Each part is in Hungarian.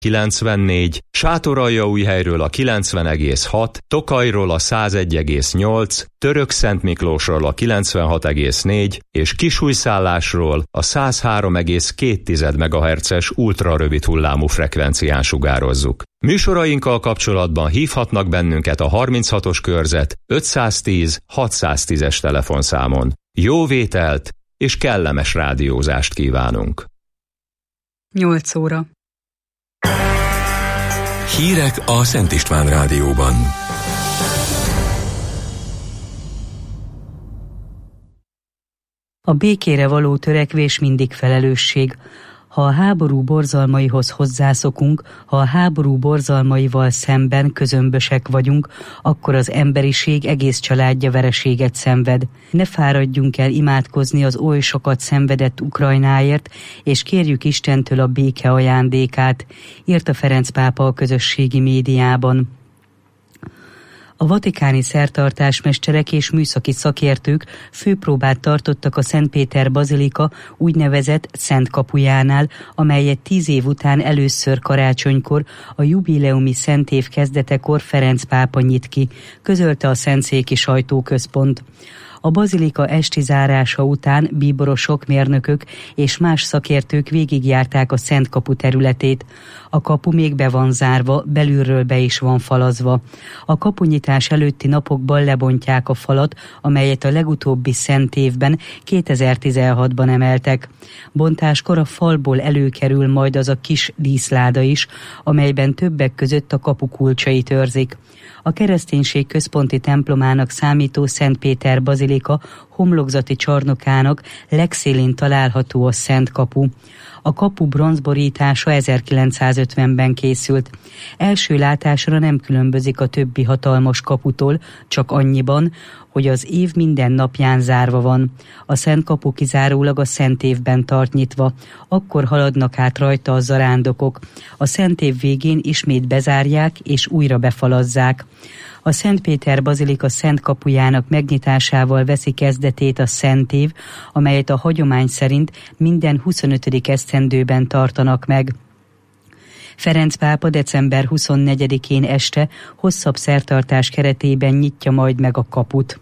94, Sátoraljaújhelyről a 90,6, Tokajról a 101,8, Törökszentmiklósról a 96,4 és Kisújszállásról a 103,2 MHz-es ultrarövid hullámú frekvencián sugározzuk. Műsorainkkal kapcsolatban hívhatnak bennünket a 36-os körzet 510 610-es telefonszámon. Jó vételt és kellemes rádiózást kívánunk! 8 óra. Hírek a Szent István Rádióban. A békére való törekvés mindig felelősség. Ha a háború borzalmaihoz hozzászokunk, ha a háború borzalmaival szemben közömbösek vagyunk, akkor az emberiség egész családja vereséget szenved. Ne fáradjunk el imádkozni az oly sokat szenvedett Ukrajnáért, és kérjük Istentől a béke ajándékát, írta Ferenc pápa a közösségi médiában. A vatikáni szertartásmesterek és műszaki szakértők főpróbát tartottak a Szent Péter bazilika úgynevezett Szent kapujánál, amelyet 10 év után először karácsonykor, a jubileumi szentév kezdetekor Ferenc pápa nyit ki, közölte a Szentszéki Sajtóközpont. A bazilika esti zárása után bíborosok, mérnökök és más szakértők végigjárták a Szent Kapu területét. A kapu még be van zárva, belülről be is van falazva. A kapunyitás előtti napokban lebontják a falat, amelyet a legutóbbi szentévben 2016-ban emeltek. Bontáskor a falból előkerül majd az a kis díszláda is, amelyben többek között a kapu kulcsait őrzik. A kereszténység központi templomának számító Szent Péter bazilika homlokzati csarnokának legszélén található a Szent Kapu. A kapu bronzborítása 1950-ben készült. Első látásra nem különbözik a többi hatalmas kaputól, csak annyiban, hogy az év minden napján zárva van. A Szent Kapu kizárólag a Szent évben tart nyitva. Akkor haladnak át rajta a zarándokok. A Szent év végén ismét bezárják és újra befalazzák. A Szent Péter bazilika Szent Kapujának megnyitásával veszi kezdetét a Szent év, amelyet a hagyomány szerint minden 25. esztendőben tartanak meg. Ferenc pápa december 24-én este hosszabb szertartás keretében nyitja majd meg a kaput.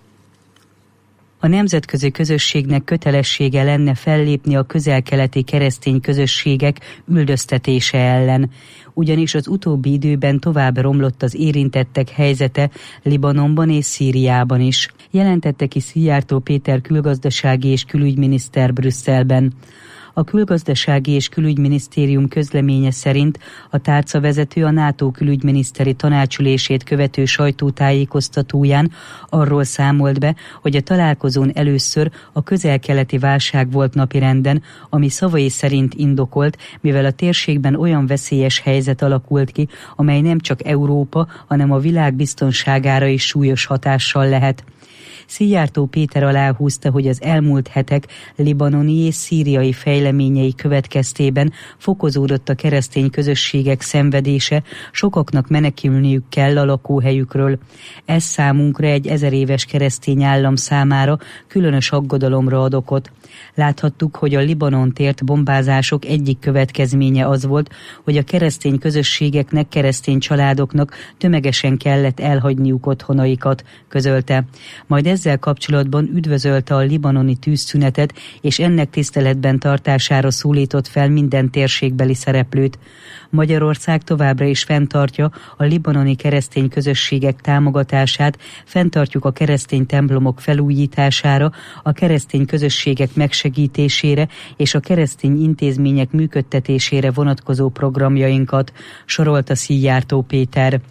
A nemzetközi közösségnek kötelessége lenne fellépni a közel-keleti keresztény közösségek üldöztetése ellen, ugyanis az utóbbi időben tovább romlott az érintettek helyzete Libanonban és Szíriában is, jelentette ki Szijjártó Péter külgazdasági és külügyminiszter Brüsszelben. A külgazdasági és külügyminisztérium közleménye szerint a tárcavezető a NATO külügyminiszteri tanácsülését követő sajtótájékoztatóján arról számolt be, hogy a találkozón először a közel-keleti válság volt napirenden, ami szavai szerint indokolt, mivel a térségben olyan veszélyes helyzet alakult ki, amely nem csak Európa, hanem a világ biztonságára is súlyos hatással lehet. Szijjártó Péter aláhúzta, hogy az elmúlt hetek libanoni és szíriai fejleményei következtében fokozódott a keresztény közösségek szenvedése, sokaknak menekülniük kell a lakóhelyükről. Ez számunkra egy 1000 éves keresztény állam számára különös aggodalomra ad okot. Láthattuk, hogy a Libanont ért bombázások egyik következménye az volt, hogy a keresztény közösségeknek, keresztény családoknak tömegesen kellett elhagyniuk otthonaikat, közölte. Majd ezzel kapcsolatban üdvözölte a libanoni tűzszünetet, és ennek tiszteletben tartására szólított fel minden térségbeli szereplőt. Magyarország továbbra is fenntartja a libanoni keresztény közösségek támogatását, fenntartjuk a keresztény templomok felújítására, a keresztény közösségek megsegítésére és a keresztény intézmények működtetésére vonatkozó programjainkat, sorolta Szijjártó Péter.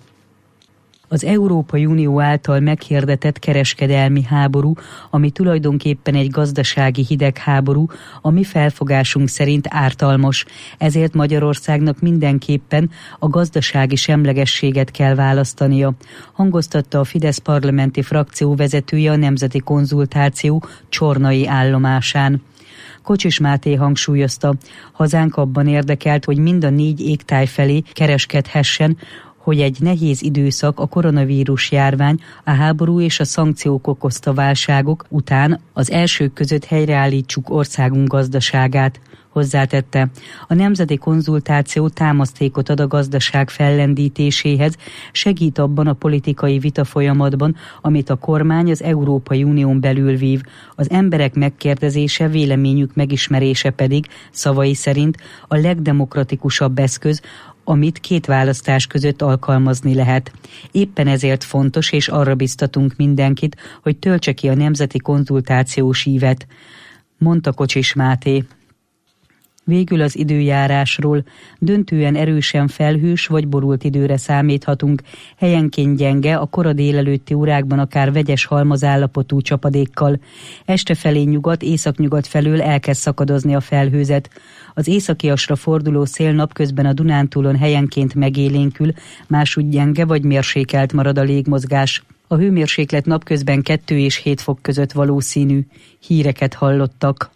Az Európai Unió által meghirdetett kereskedelmi háború, ami tulajdonképpen egy gazdasági hidegháború, a mi felfogásunk szerint ártalmas. Ezért Magyarországnak mindenképpen a gazdasági semlegességet kell választania, hangoztatta a Fidesz parlamenti frakció vezetője a Nemzeti Konzultáció csornai állomásán. Kocsis Máté hangsúlyozta, hazánk abban érdekelt, hogy mind a 4 égtáj felé kereskedhessen, hogy egy nehéz időszak, a koronavírus járvány, a háború és a szankciók okozta válságok után az elsők között helyreállítsuk országunk gazdaságát. Hozzátette, a nemzeti konzultáció támasztékot ad a gazdaság fellendítéséhez, segít abban a politikai vita folyamatban, amit a kormány az Európai Unión belül vív. Az emberek megkérdezése, véleményük megismerése pedig, szavai szerint, a legdemokratikusabb eszköz, amit két választás között alkalmazni lehet. Éppen ezért fontos, és arra biztatunk mindenkit, hogy töltse ki a nemzeti konzultációs ívet, mondta Kocsis Máté. Végül az időjárásról. Döntően erősen felhős vagy borult időre számíthatunk, helyenként gyenge, a kora délelőtti órákban akár vegyes halmazállapotú csapadékkal. Este felé nyugat, északnyugat felől elkezd szakadozni a felhőzet. Az északiasra forduló szél napközben a Dunántúlon helyenként megélénkül, másúgy gyenge vagy mérsékelt marad a légmozgás. A hőmérséklet napközben 2 és 7 fok között valószínű. Híreket hallottak.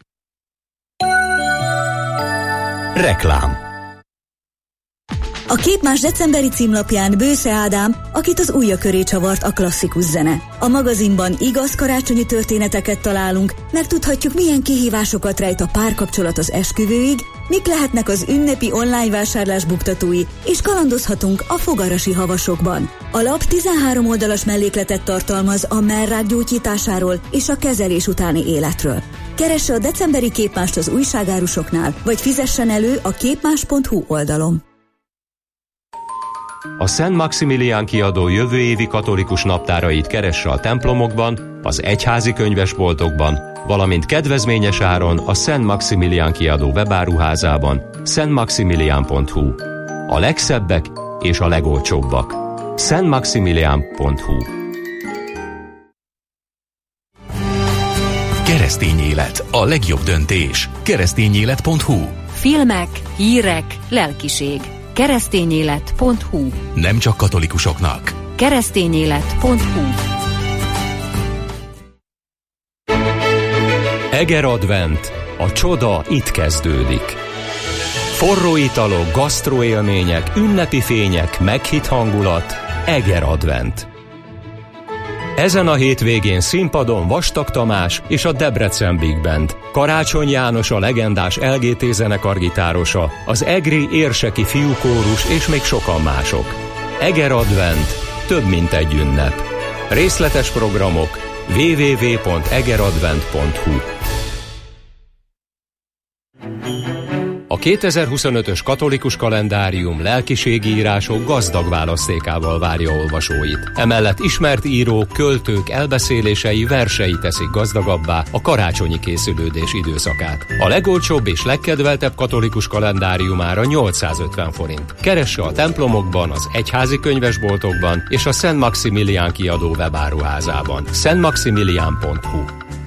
Reklám. A Képmás decemberi címlapján Bősze Ádám, akit az ujja köré csavart a klasszikus zene. A magazinban igaz karácsonyi történeteket találunk, megtudhatjuk, milyen kihívásokat rejt a párkapcsolat az esküvőig, mik lehetnek az ünnepi online vásárlás buktatói, és kalandozhatunk a fogarasi havasokban. A lap 13 oldalas mellékletet tartalmaz a mellrák gyógyításáról és a kezelés utáni életről. Keresse a decemberi Képmást az újságárusoknál, vagy fizessen elő a képmás.hu oldalon. A Szent Maximilián kiadó jövő évi katolikus naptárait keresse a templomokban, az egyházi könyvesboltokban, valamint kedvezményes áron a Szent Maximilián kiadó webáruházában, szentmaximilián.hu. A legszebbek és a legolcsóbbak. szentmaximilián.hu. Keresztény élet, a legjobb döntés. keresztényélet.hu. Filmek, hírek, lelkiség. keresztényélet.hu. Nem csak katolikusoknak. keresztényélet.hu. Eger Advent. A csoda itt kezdődik. Forró italok, gasztroélmények, ünnepi fények, meghitt hangulat. Eger Advent. Ezen a hétvégén színpadon Vastag Tamás és a Debrecen Big Band, Karácsony János a legendás LGT zenekar gitárosa, az egri érseki fiúkórus és még sokan mások. Eger Advent, több mint egy ünnep. Részletes programok www.egeradvent.hu. A 2025-ös katolikus kalendárium lelkiségi írások gazdag választékával várja olvasóit. Emellett ismert írók, költők elbeszélései, versei teszik gazdagabbá a karácsonyi készülődés időszakát. A legolcsóbb és legkedveltebb katolikus kalendáriumára 850 forint. Keresse a templomokban, az egyházi könyvesboltokban és a Szent Maximilián kiadó webáruházában. szentmaximilián.hu.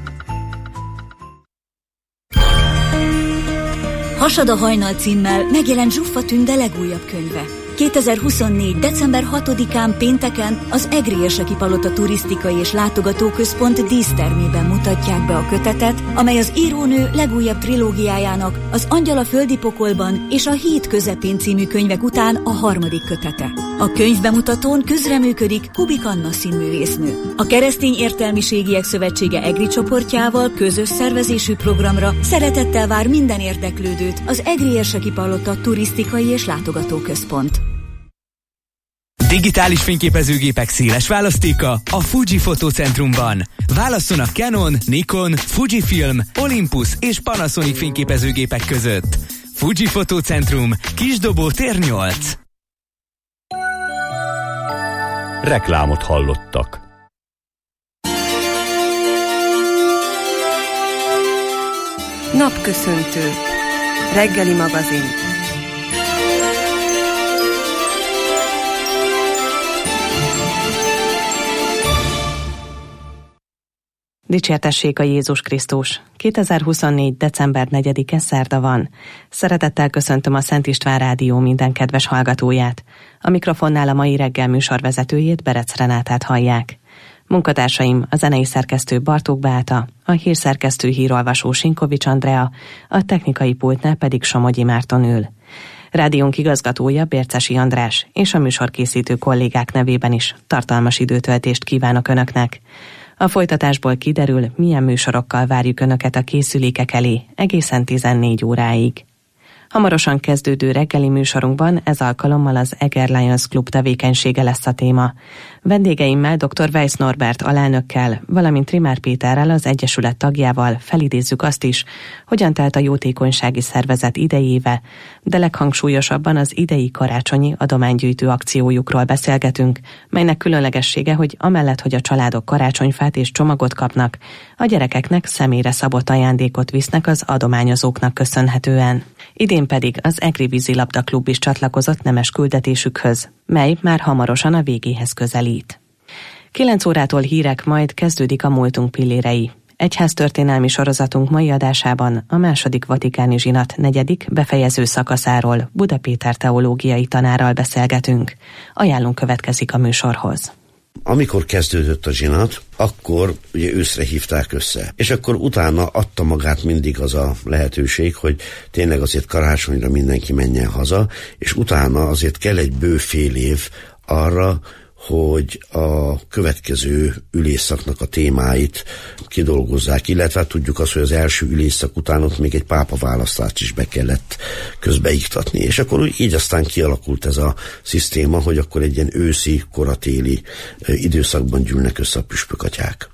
Hasad a hajnal címmel megjelent Zsuffa Tünde legújabb könyve. 2024. december 6-án pénteken az Egri Érseki Palota Turisztikai és Látogatóközpont dísztermében mutatják be a kötetet, amely az írónő legújabb trilógiájának, az Angyal a földi pokolban és a Híd közepén című könyvek után a 3. kötete. A könyvbemutatón közreműködik Kubik Anna színművésznő. A Keresztény Értelmiségiek Szövetsége Egri csoportjával közös szervezésű programra szeretettel vár minden érdeklődőt az Egri Érseki Palota Turisztikai és Látogatóközpont. Digitális fényképezőgépek széles választéka a Fuji Fotócentrumban. Válasszon a Canon, Nikon, Fujifilm, Olympus és Panasonic fényképezőgépek között. Fuji Fotócentrum, Kisdobó tér 8. Reklámot hallottak. Napköszöntő. Reggeli magazin. Dicsértessék a Jézus Krisztus! 2024. december 4-e szerda van. Szeretettel köszöntöm a Szent István Rádió minden kedves hallgatóját. A mikrofonnál a mai reggel műsorvezetőjét, Berec Renátát hallják. Munkatársaim a zenei szerkesztő Bartók Beáta, a hírszerkesztő hírolvasó Sinkovics Andrea, a technikai pultnál pedig Somogyi Márton ül. Rádiónk igazgatója Bércesi András és a műsorkészítő kollégák nevében is tartalmas időtöltést kívánok Önöknek. A folytatásból kiderül, milyen műsorokkal várjuk Önöket a készülékek elé egészen 14 óráig. Hamarosan kezdődő reggeli műsorunkban ez alkalommal az Eger Lions Club tevékenysége lesz a téma. Vendégeimmel dr. Weiss Norbert alelnökkel, valamint Rimár Péterrel, az Egyesület tagjával felidézzük azt is, hogyan telt a jótékonysági szervezet idejéve, de leghangsúlyosabban az idei karácsonyi adománygyűjtő akciójukról beszélgetünk, melynek különlegessége, hogy amellett, hogy a családok karácsonyfát és csomagot kapnak, a gyerekeknek személyre szabott ajándékot visznek az adományozóknak köszönhetően. Idén pedig az Egri Vízilabda Klub is csatlakozott nemes küldetésükhöz, mely már hamarosan a végéhez közelít. 9 órától hírek, majd kezdődik a múltunk pillérei. Egyháztörténelmi sorozatunk mai adásában a második vatikáni zsinat 4. befejező szakaszáról Buda Péter teológiai tanárral beszélgetünk. Ajánlunk következik a műsorhoz. Amikor kezdődött a zsinat, akkor ugye őszre hívták össze. És akkor utána adta magát mindig az a lehetőség, hogy tényleg azért karácsonyra mindenki menjen haza, és utána azért kell egy bő fél év arra, hogy a következő ülésszaknak a témáit kidolgozzák, illetve tudjuk azt, hogy az első ülésszak után ott még egy pápaválasztást is be kellett közbeiktatni. És akkor így aztán kialakult ez a szisztéma, hogy akkor egy ilyen őszi, koratéli időszakban gyűlnek össze a püspökatyák.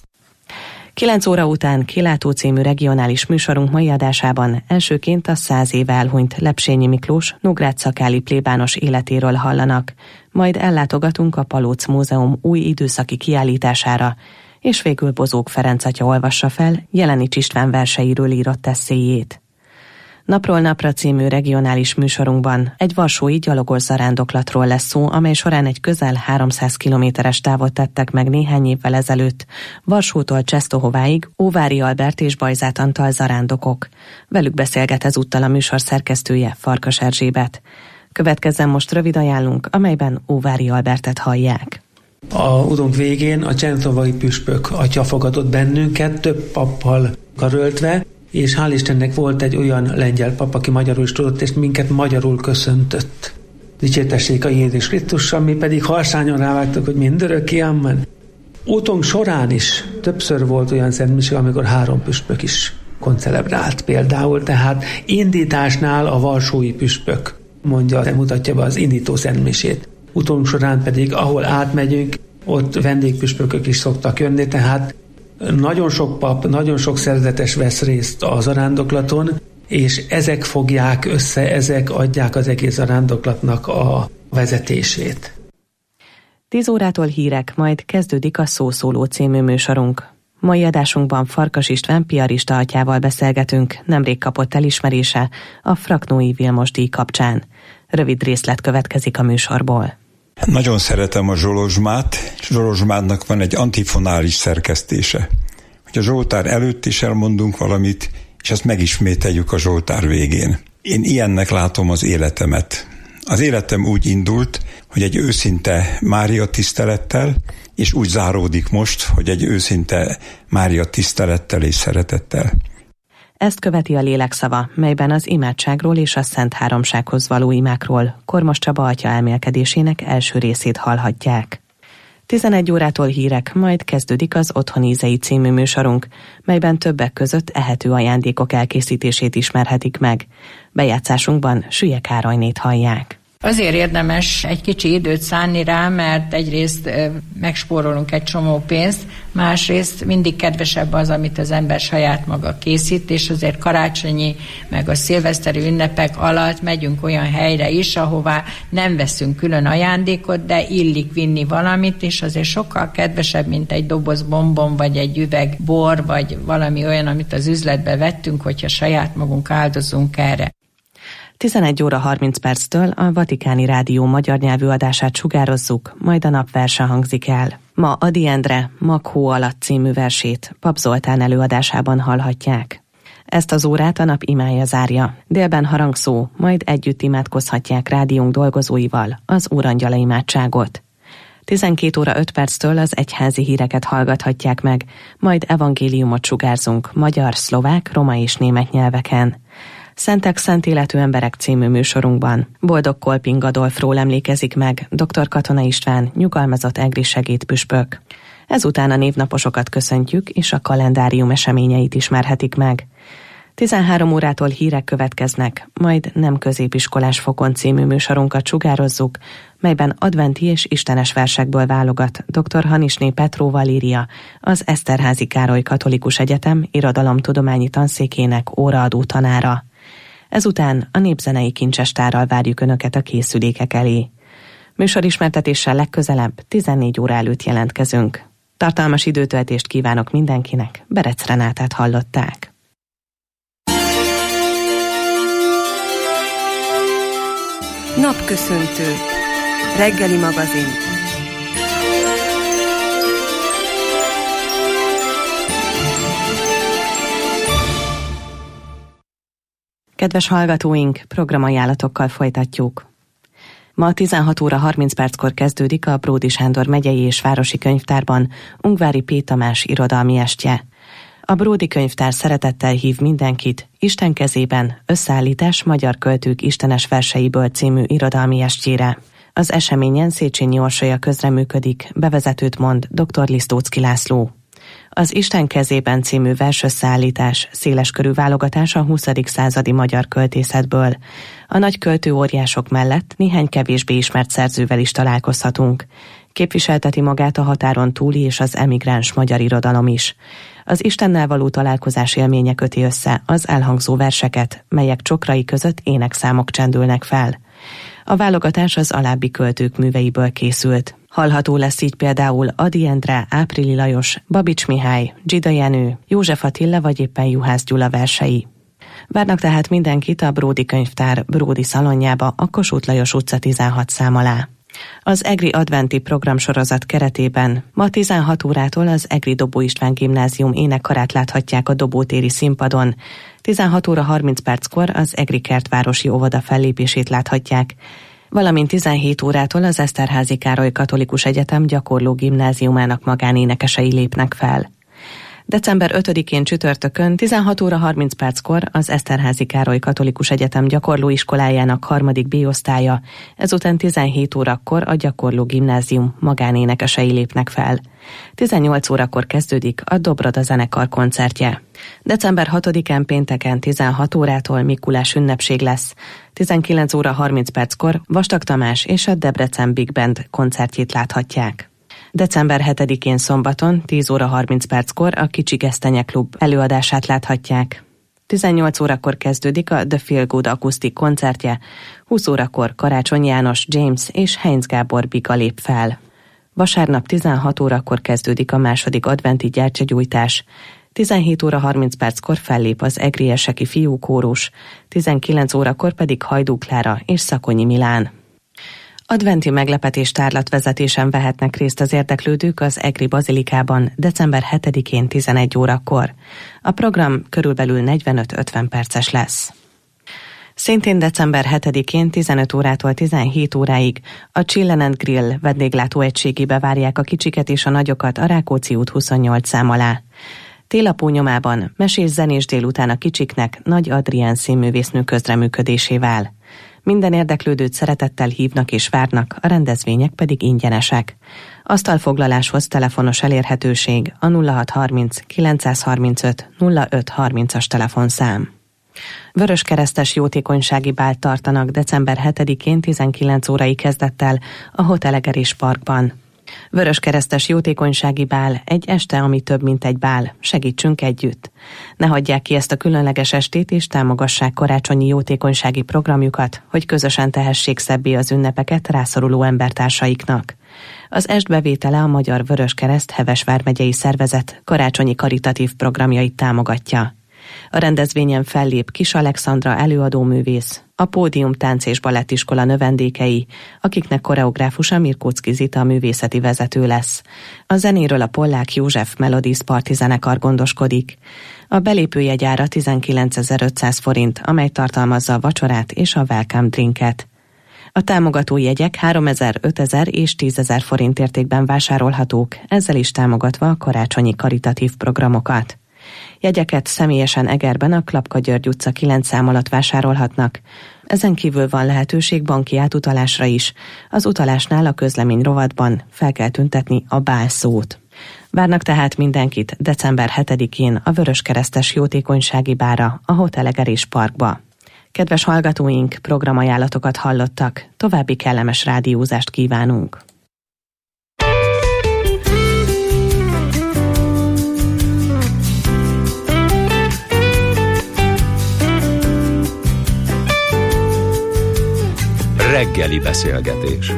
9 óra után Kilátó című regionális műsorunk mai adásában elsőként a 100 éve elhunyt Lepsényi Miklós nógrád-szakáli plébános életéről hallanak, majd ellátogatunk a Palóc Múzeum új időszaki kiállítására, és végül Bozók Ferenc atya olvassa fel Jelenics István verseiről írott esszéjét. Napról napra című regionális műsorunkban egy varsói gyalogos zarándoklatról lesz szó, amely során egy közel 300 kilométeres távot tettek meg néhány évvel ezelőtt Varsótól Csesztohováig Óvári Albert és Bajzát Antal zarándokok. Velük beszélget ezúttal a műsor szerkesztője, Farkas Erzsébet. Következzen most rövid ajánlunk, amelyben Óvári Albertet hallják. A utunk végén a csesztohovai püspök atya fogadott bennünket, több pappal karöltve, és hál' Istennek volt egy olyan lengyel pap, aki magyarul is tudott, és minket magyarul köszöntött. Dicsértessék a Jézus Krisztussal, mi pedig harsányon rávágtak, hogy mindörökké, amen. Útunk során is többször volt olyan szentmise, amikor 3 püspök is koncelebrált például, tehát indításnál a varsói püspök mutatja be az indító szentmisét. Útunk során pedig, ahol átmegyünk, ott vendégpüspökök is szoktak jönni, tehát nagyon sok pap, nagyon sok szerzetes vesz részt a zarándoklaton, és ezek fogják össze, ezek adják az egész zarándoklatnak a vezetését. 10 órától hírek, majd kezdődik a Szószóló című műsorunk. Mai adásunkban Farkas István piarista atyával beszélgetünk, nemrég kapott elismerése a Fraknói Vilmos díj kapcsán. Rövid részlet következik a műsorból. Nagyon szeretem a Zsolozsmát. Zsolozsmádnak van egy antifonális szerkesztése. Hogy a Zsoltár előtt is elmondunk valamit, és ezt megismételjük a Zsoltár végén. Én ilyennek látom az életemet. Az életem úgy indult, hogy egy őszinte Mária tisztelettel, és úgy záródik most, hogy egy őszinte Mária tisztelettel és szeretettel. Ezt követi a lélekszava, melyben az imádságról és a Szent Háromsághoz való imákról Kormos Csaba atya elmélkedésének első részét hallhatják. 11 órától hírek, majd kezdődik az Otthon ízei című műsorunk, melyben többek között ehető ajándékok elkészítését ismerhetik meg. Bejátszásunkban Sülye Károlynét hallják. Azért érdemes egy kicsi időt szánni rá, mert egyrészt megspórolunk egy csomó pénzt, másrészt mindig kedvesebb az, amit az ember saját maga készít, és azért karácsonyi, meg a szilveszteri ünnepek alatt megyünk olyan helyre is, ahová nem veszünk külön ajándékot, de illik vinni valamit, és azért sokkal kedvesebb, mint egy doboz bombon, vagy egy üveg bor, vagy valami olyan, amit az üzletbe vettünk, hogyha saját magunk áldozunk erre. 11 óra 30 perctől a Vatikáni Rádió magyar nyelvű adását sugározzuk, majd a napverse hangzik el. Ma Ady Endre Maghó alatt című versét Pap Zoltán előadásában hallhatják. Ezt az órát a nap imája zárja. Délben harangszó, majd együtt imádkozhatják rádiónk dolgozóival az Úrangyala imádságot. 12 óra 5 perctől az egyházi híreket hallgathatják meg, majd evangéliumot sugárzunk magyar, szlovák, roma és német nyelveken. Szentek, szent életű emberek című műsorunkban Boldog Kolping Adolfról emlékezik meg dr. Katona István, nyugalmazott egri segédpüspök. Ezután a névnaposokat köszöntjük, és a kalendárium eseményeit ismerhetik meg. 13 órától hírek következnek, majd Nem középiskolás fokon című műsorunkat sugározzuk, melyben adventi és istenes versekből válogat dr. Hanisné Petró Valéria, az Eszterházy Károly Katolikus Egyetem irodalomtudományi tanszékének óraadó tanára. Ezután a népzenei kincsestárral várjuk Önöket a készülékek elé. Műsorismertetéssel legközelebb 14 óra előtt jelentkezünk. Tartalmas időtöltést kívánok mindenkinek, Berec Renátát hallották. Napköszöntő. Reggeli magazin. Kedves hallgatóink, programajánlatokkal folytatjuk. Ma 16 óra 30 perckor kezdődik a Bródi Sándor megyei és városi könyvtárban Ungvári P. Tamás irodalmi estje. A Bródi Könyvtár szeretettel hív mindenkit Isten kezében összeállítás magyar költők istenes verseiből című irodalmi estjére. Az eseményen Széchenyi Orsolya közreműködik, bevezetőt mond dr. Lisztóczky László. Az Isten kezében című versösszeállítás széleskörű válogatás a 20. századi magyar költészetből. A nagy költő óriások mellett néhány kevésbé ismert szerzővel is találkozhatunk. Képviselteti magát a határon túli és az emigráns magyar irodalom is. Az Istennel való találkozás élménye köti össze az elhangzó verseket, melyek csokrai között énekszámok csendülnek fel. A válogatás az alábbi költők műveiből készült. Hallható lesz így például Ady Endre, Áprili Lajos, Babics Mihály, Dzsida Jenő, József Attila vagy éppen Juhász Gyula versei. Várnak tehát mindenkit a Bródi Könyvtár Bródi szalonjába a Kossuth Lajos utca 16 szám alá. Az egri adventi programsorozat keretében ma 16 órától az egri Dobó István Gimnázium énekkarát láthatják a Dobótéri színpadon. 16 óra 30 perckor az egri Kertvárosi óvoda fellépését láthatják, valamint 17 órától az Eszterházy Károly Katolikus Egyetem gyakorló gimnáziumának magánénekesei lépnek fel. December 5-én csütörtökön 16 óra 30 perckor az Eszterházy Károly Katolikus Egyetem gyakorlóiskolájának 3. B-osztálya, ezután 17 órakor a gyakorló gimnázium magánénekesei lépnek fel. 18 órakor kezdődik a Dobroda zenekar koncertje. December 6-án pénteken 16 órától Mikulás ünnepség lesz. 19 óra 30 perckor Vastag Tamás és a Debrecen Big Band koncertjét láthatják. December 7-én szombaton 10 óra 30 perckor a Kicsi Gesztenye Klub előadását láthatják. 18 órakor kezdődik a The Feel Good akusztik koncertje, 20 órakor Karácsony János, James és Heinz Gábor Biga lép fel. Vasárnap 16 órakor kezdődik a második adventi gyertyagyújtás, 17 óra 30 perckor fellép az egrieseki fiúkórus, 19 órakor pedig Hajdú Klára és Szakonyi Milán. Adventi meglepetés tárlatvezetésen vehetnek részt az érdeklődők az egri bazilikában december 7-én 11 órakor. A program körülbelül 45-50 perces lesz. Szintén december 7-én 15 órától 17 óráig a Chillen & Grill vendéglátó egységébe várják a kicsiket és a nagyokat a Rákóczi út 28 szám alá. Télapó nyomában mesés-zenés délután a kicsiknek Nagy Adrián színművésznő közreműködésével. Minden érdeklődőt szeretettel hívnak és várnak, a rendezvények pedig ingyenesek. Asztalfoglaláshoz telefonos elérhetőség a 0630 935 0530-as telefonszám. Vöröskeresztes jótékonysági bált tartanak december 7-én 19 órai kezdettel a Hotel Egerés Parkban. Vöröskeresztes jótékonysági bál egy este, ami több, mint egy bál. Segítsünk együtt! Ne hagyják ki ezt a különleges estét, és támogassák karácsonyi jótékonysági programjukat, hogy közösen tehessék szebbé az ünnepeket rászoruló embertársaiknak. Az est bevétele a Magyar Vöröskereszt Heves vármegyei szervezet karácsonyi karitatív programjait támogatja. A rendezvényen fellép Kis Alexandra előadóművész, a Pódium Tánc és Balettiskola növendékei, akiknek koreográfusa Mirkóczky Zita a művészeti vezető lesz. A zenéről a Pollák József Melodies Party zenekar gondoskodik. A belépőjegyára 19.500 forint, amely tartalmazza a vacsorát és a welcome drinket. A támogató jegyek 3000, 5000 és 10.000 forint értékben vásárolhatók, ezzel is támogatva a karácsonyi karitatív programokat. Jegyeket személyesen Egerben a Klapka György utca 9 szám alatt vásárolhatnak. Ezen kívül van lehetőség banki átutalásra is. Az utalásnál a közlemény rovatban fel kell tüntetni a BÁL szót. Várnak tehát mindenkit december 7-én a Vöröskeresztes jótékonysági bára, a Hotel Egerés Parkba. Kedves hallgatóink, programajánlatokat hallottak, további kellemes rádiózást kívánunk. Reggeli beszélgetés.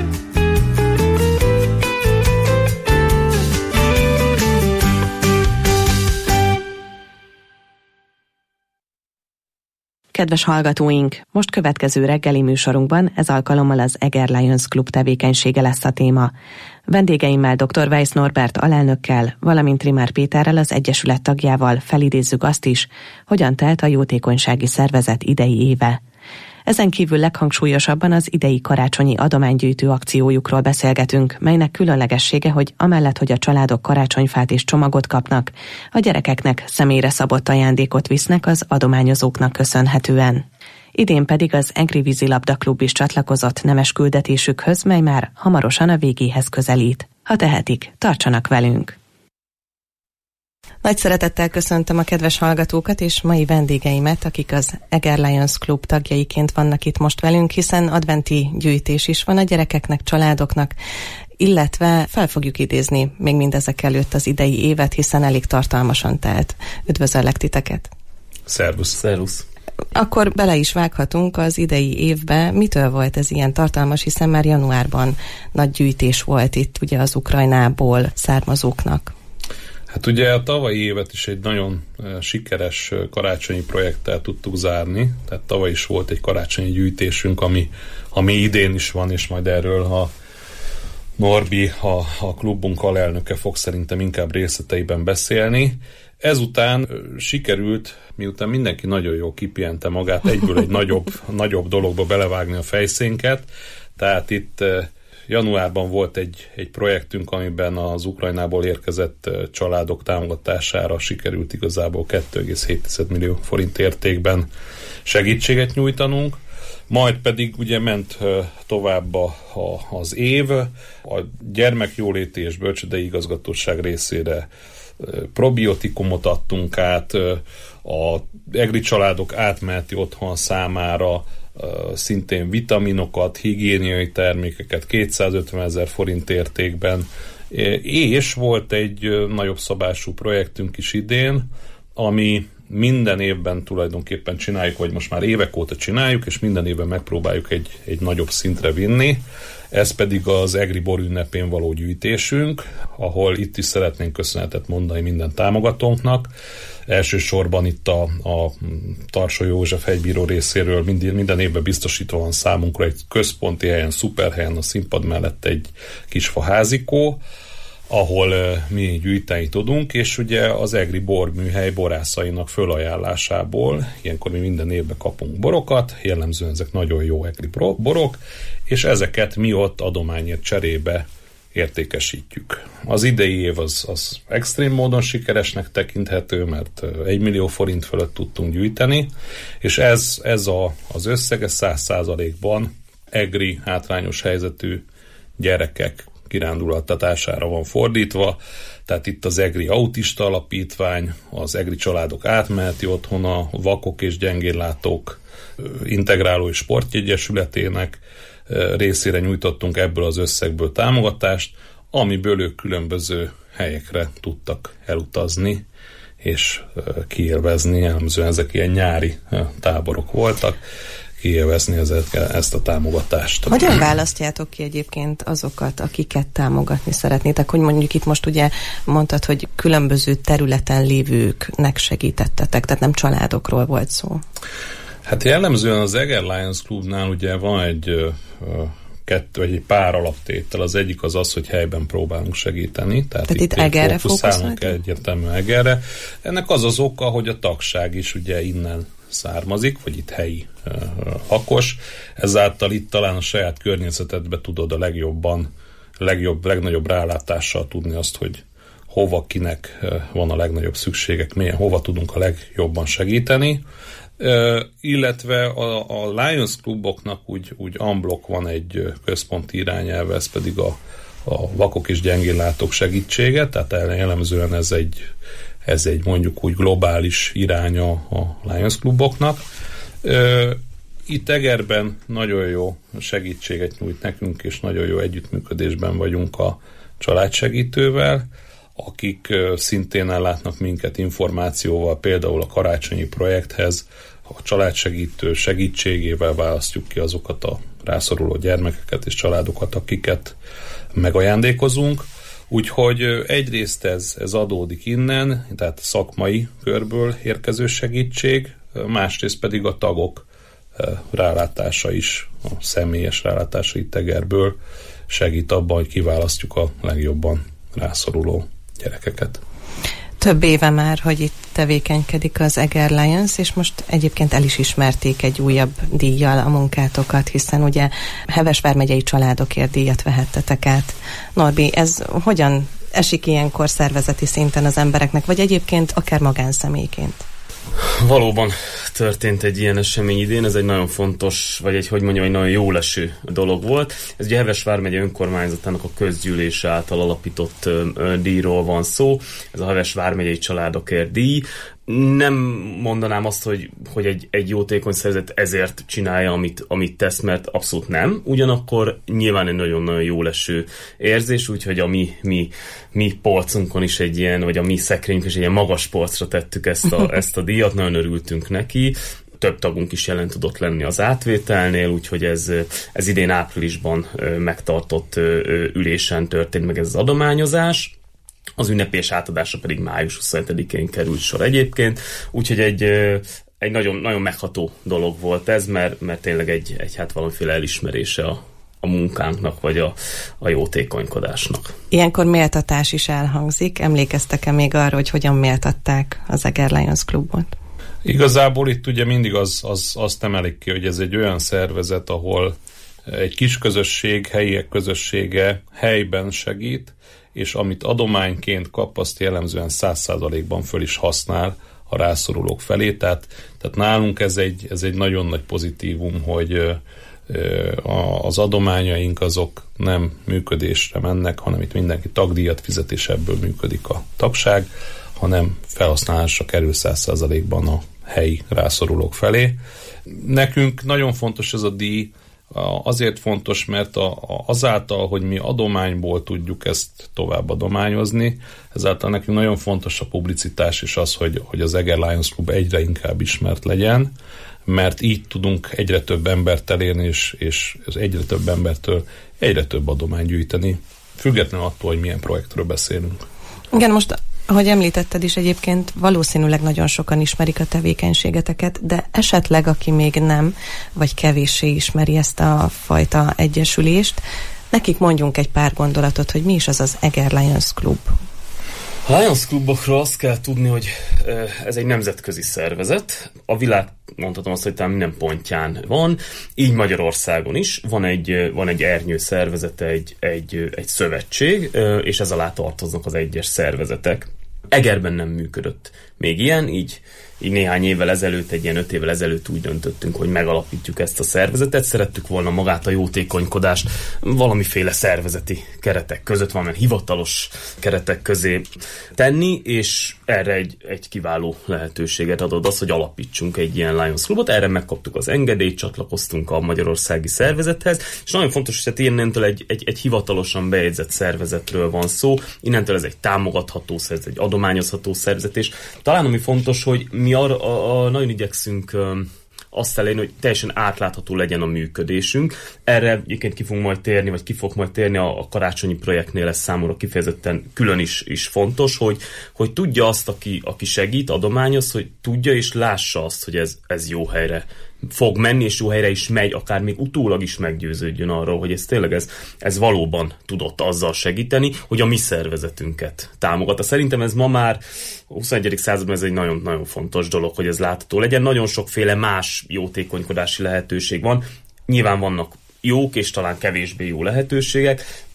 Kedves hallgatóink, most következő reggeli műsorunkban ez alkalommal az Eger Lions Club tevékenysége lesz a téma. Vendégeimmel dr. Weisz Norbert alelnökkel, valamint Rimár Péterrel, az Egyesület tagjával felidézzük azt is, hogyan telt a jótékonysági szervezet idei éve. Ezen kívül leghangsúlyosabban az idei karácsonyi adománygyűjtő akciójukról beszélgetünk, melynek különlegessége, hogy amellett, hogy a családok karácsonyfát és csomagot kapnak, a gyerekeknek személyre szabott ajándékot visznek az adományozóknak köszönhetően. Idén pedig az Egri Vízilabda Klub is csatlakozott nemes küldetésükhöz, mely már hamarosan a végéhez közelít. Ha tehetik, tartsanak velünk! Nagy szeretettel köszöntöm a kedves hallgatókat és mai vendégeimet, akik az Eger Lions Club tagjaiként vannak itt most velünk, hiszen adventi gyűjtés is van a gyerekeknek, családoknak, illetve fel fogjuk idézni még mindezek előtt az idei évet, hiszen elég tartalmasan telt. Üdvözöllek titeket! Szervusz! Szervusz! Akkor bele is vághatunk az idei évbe. Mitől volt ez ilyen tartalmas, hiszen már januárban nagy gyűjtés volt itt ugye az Ukrajnából származóknak. Hát ugye a tavalyi évet is egy nagyon sikeres karácsonyi projekttel tudtuk zárni, tehát tavaly is volt egy karácsonyi gyűjtésünk, ami idén is van, és majd erről a Norbi, a klubunk alelnöke fog szerintem inkább részleteiben beszélni. Ezután sikerült, miután mindenki nagyon jól kipihente magát, egyből egy nagyobb dologba belevágni a fejszénket, tehát itt januárban volt egy projektünk, amiben az Ukrajnából érkezett családok támogatására sikerült igazából 2,7 millió forint értékben segítséget nyújtanunk. Majd pedig ugye ment tovább az év, a gyermekjóléti és bölcsődei igazgatóság részére probiotikumot adtunk át, a egri családok átmeneti otthon számára szintén vitaminokat, higiéniai termékeket 250 000 forint értékben, és volt egy nagyobb szabású projektünk is idén, ami minden évben tulajdonképpen csináljuk, vagy most már évek óta csináljuk, és minden évben megpróbáljuk egy nagyobb szintre vinni. Ez pedig az Egri bor ünnepén való gyűjtésünk, ahol itt is szeretnénk köszönetet mondani minden támogatónknak. Elsősorban itt a Tarsó József hegybíró részéről minden évben biztosítva van számunkra egy központi helyen, szuper helyen, a színpad mellett egy kis faházikó, ahol mi gyűjteni tudunk, és ugye az Egri borműhely borászainak fölajánlásából, ilyenkor mi minden évben kapunk borokat, jellemzően ezek nagyon jó egri borok, és ezeket mi ott adományért cserébe értékesítjük. Az idei év az extrém módon sikeresnek tekinthető, mert 1 millió forint fölött tudtunk gyűjteni, és ez az összege 100%-ban egri hátrányos helyzetű gyerekek kirándultatására van fordítva, tehát itt az Egri Autista Alapítvány, az Egri Családok Átmeneti Otthona, Vakok és Gyengéllátók Integráló és Sportegyesületének részére nyújtottunk ebből az összegből támogatást, amiből ők különböző helyekre tudtak elutazni és kiélvezni, jellemzően ezek ilyen nyári táborok voltak, kiélvezni ezt a támogatást. Hogyan választjátok ki egyébként azokat, akiket támogatni szeretnétek? Hogy mondjuk itt most ugye mondtad, hogy különböző területen lévőknek segítettetek, tehát nem családokról volt szó. Hát jellemzően az Eger Lions Clubnál ugye van egy pár alaptétel. Az egyik az, hogy helyben próbálunk segíteni. Tehát itt Egerre fókuszálunk egyértelműen Egerre. Ennek az oka, hogy a tagság is ugye innen származik, vagy itt helyi lakos. Ezáltal itt talán a saját környezetedbe tudod a legnagyobb rálátással tudni azt, hogy hova kinek van a legnagyobb szükségek, hova tudunk a legjobban segíteni. Illetve a Lions kluboknak úgy unblock van egy központi irányelve, ez pedig a vakok és gyengéllátók segítsége, tehát jellemzően ez egy mondjuk úgy globális iránya a Lions kluboknak. Itt Egerben nagyon jó segítséget nyújt nekünk, és nagyon jó együttműködésben vagyunk a családsegítővel, akik szintén ellátnak minket információval, például a karácsonyi projekthez a családsegítő segítségével választjuk ki azokat a rászoruló gyermekeket és családokat, akiket megajándékozunk. Úgyhogy egyrészt ez adódik innen, tehát szakmai körből érkező segítség, másrészt pedig a tagok rálátása is, a személyes rálátása itt Egerből segít abban, hogy kiválasztjuk a legjobban rászoruló gyerekeket. Több éve már, hogy itt tevékenykedik az Eger Lions, és most egyébként el is ismerték egy újabb díjjal a munkátokat, hiszen ugye Heves vármegyei családokért díjat vehettetek át. Norbi, ez hogyan esik ilyenkor szervezeti szinten az embereknek, vagy egyébként akár magánszemélyként? Valóban történt egy ilyen esemény idén, ez egy nagyon fontos, vagy egy nagyon jóleső dolog volt. Ez ugye Heves vármegye önkormányzatának a közgyűlése által alapított díjról van szó. Ez a Heves vármegyei családokért díj. Nem mondanám azt, hogy egy jótékony szervezet ezért csinálja, amit tesz, mert abszolút nem. Ugyanakkor nyilván egy nagyon-nagyon jóleső érzés, úgyhogy a mi polcunkon is egy ilyen, vagy a mi szekrényünk is egy ilyen magas polcra tettük ezt a díjat, nagyon örültünk neki. Több tagunk is jelen tudott lenni az átvételnél, úgyhogy ez idén áprilisban megtartott ülésen történt meg ez az adományozás. Az ünnepés átadása pedig május 27-én került sor egyébként, úgyhogy egy nagyon, nagyon megható dolog volt ez, mert tényleg egy valamiféle elismerése a munkánknak, vagy a jótékonykodásnak. Ilyenkor méltatás is elhangzik. Emlékeztek-e még arra, hogy hogyan méltatták az Eger Lions klubot? Igazából itt ugye mindig azt emelik ki, hogy ez egy olyan szervezet, ahol egy kis közösség, helyiek közössége helyben segít, és amit adományként kap, azt jellemzően 100%-ban föl is használ a rászorulók felé. Tehát nálunk ez egy nagyon nagy pozitívum, hogy az adományaink azok nem működésre mennek, hanem itt mindenki tagdíjat fizet, és ebből működik a tagság, hanem felhasználásra kerül 100%-ban a helyi rászorulók felé. Nekünk nagyon fontos ez a díj, azért fontos, mert azáltal, hogy mi adományból tudjuk ezt tovább adományozni, ezáltal nekünk nagyon fontos a publicitás és az, hogy az Eger Lions Club egyre inkább ismert legyen, mert így tudunk egyre több embert elérni, és egyre több embertől egyre több adományt gyűjteni, függetlenül attól, hogy milyen projektről beszélünk. Igen, most ahogy említetted is, egyébként valószínűleg nagyon sokan ismerik a tevékenységeteket, de esetleg, aki még nem, vagy kevéssé ismeri ezt a fajta egyesülést, nekik mondjunk egy pár gondolatot, hogy mi is az Eger Lions Club. A Lions Clubokról azt kell tudni, hogy ez egy nemzetközi szervezet. A világ, mondhatom azt, hogy talán minden pontján van, így Magyarországon is. Van egy ernyő szervezete, egy szövetség, és ez alá tartoznak az egyes szervezetek. Egerben nem működött még ilyen, így néhány évvel ezelőtt, egy ilyen 5 évvel ezelőtt úgy döntöttünk, hogy megalapítjuk ezt a szervezetet. Szerettük volna magát a jótékonykodást valamiféle szervezeti keretek között, valamilyen hivatalos keretek közé tenni, és erre egy kiváló lehetőséget adott az, hogy alapítsunk egy ilyen Lions Clubot. Erre megkaptuk az engedélyt, csatlakoztunk a magyarországi szervezethez, és nagyon fontos, hogy innentől egy hivatalosan bejegyzett szervezetről van szó, innentől ez egy támogatható szervezet, egy adományozható szervezet, és talán ami fontos, hogy mi nagyon igyekszünk azt elérni, hogy teljesen átlátható legyen a működésünk. Erre egyébként ki fog majd térni a karácsonyi projektnél, ez számomra kifejezetten külön is fontos, hogy tudja azt, aki segít, adományoz, hogy tudja és lássa azt, hogy ez jó helyre fog menni, és jó helyre is megy, akár még utólag is meggyőződjön arról, hogy ez tényleg ez valóban tudott azzal segíteni, hogy a mi szervezetünket támogatta. Szerintem ez ma már a 21. században ez egy nagyon-nagyon fontos dolog, hogy ez látható legyen. Nagyon sokféle más jótékonykodási lehetőség van. Nyilván vannak jók és talán kevésbé jó lehetőségek.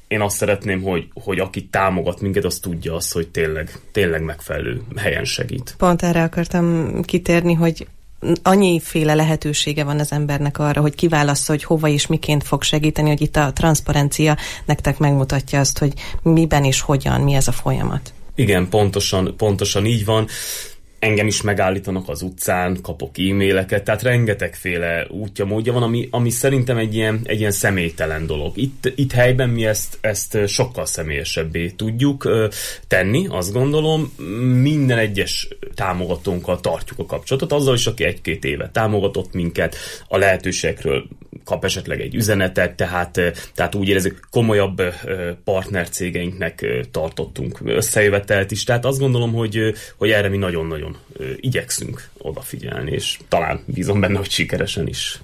én azt szeretném, hogy aki támogat minket, az tudja azt, hogy tényleg megfelelő helyen segít. Pont erre akartam kitérni, hogy annyiféle lehetősége van az embernek arra, hogy kiválassza, hogy hova és miként fog segíteni, hogy itt a transzparencia nektek megmutatja azt, hogy miben és hogyan, mi ez a folyamat. Igen, pontosan így van. Engem is megállítanak az utcán, kapok e-maileket, tehát rengetegféle útja, módja van, ami szerintem egy ilyen személytelen dolog. Itt helyben mi ezt sokkal személyesebbé tudjuk tenni, azt gondolom. Minden egyes támogatónkkal tartjuk a kapcsolatot, azzal is, aki 1-2 éve támogatott minket, a lehetőségekről kap esetleg egy üzenetet, tehát úgy érezzük, komolyabb partnercégeinknek tartottunk összejövetelt is, tehát azt gondolom, hogy erre mi nagyon-nagyon igyekszünk odafigyelni, és talán bízom benne, hogy sikeresen is.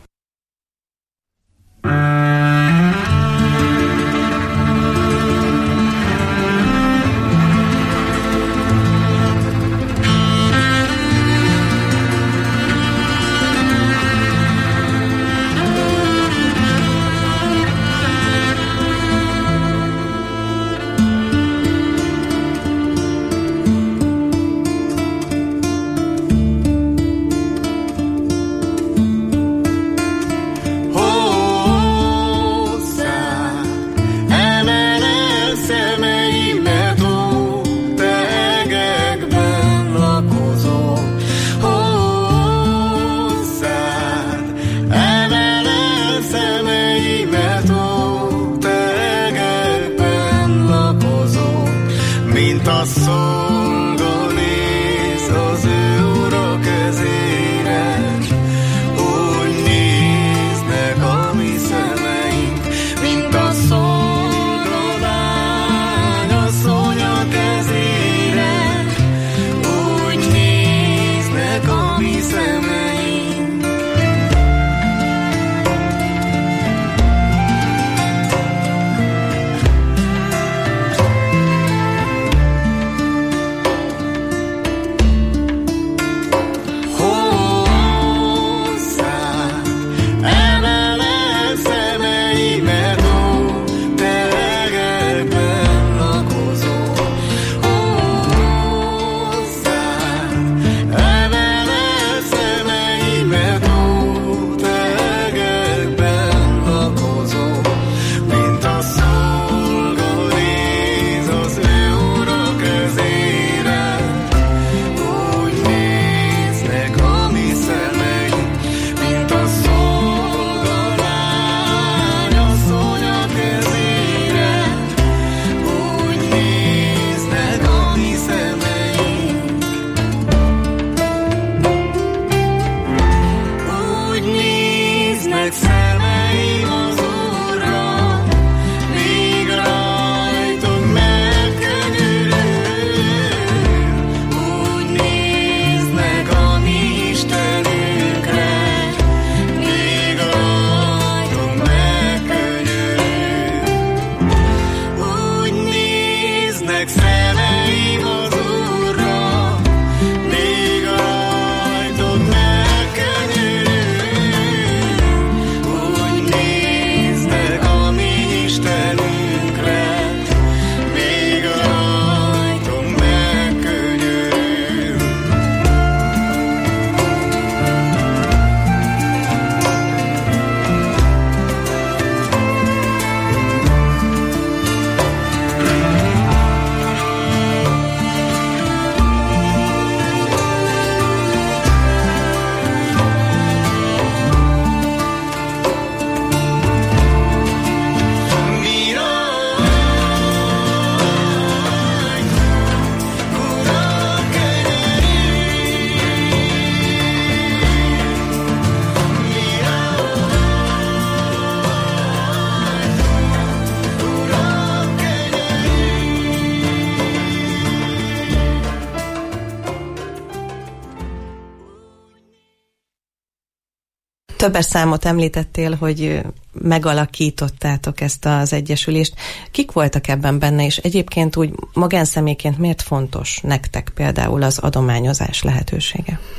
Többes számot említettél, hogy megalakítottátok ezt az egyesülést. Kik voltak ebben benne, és egyébként úgy magánszemélyként miért fontos nektek például az adományozás lehetősége?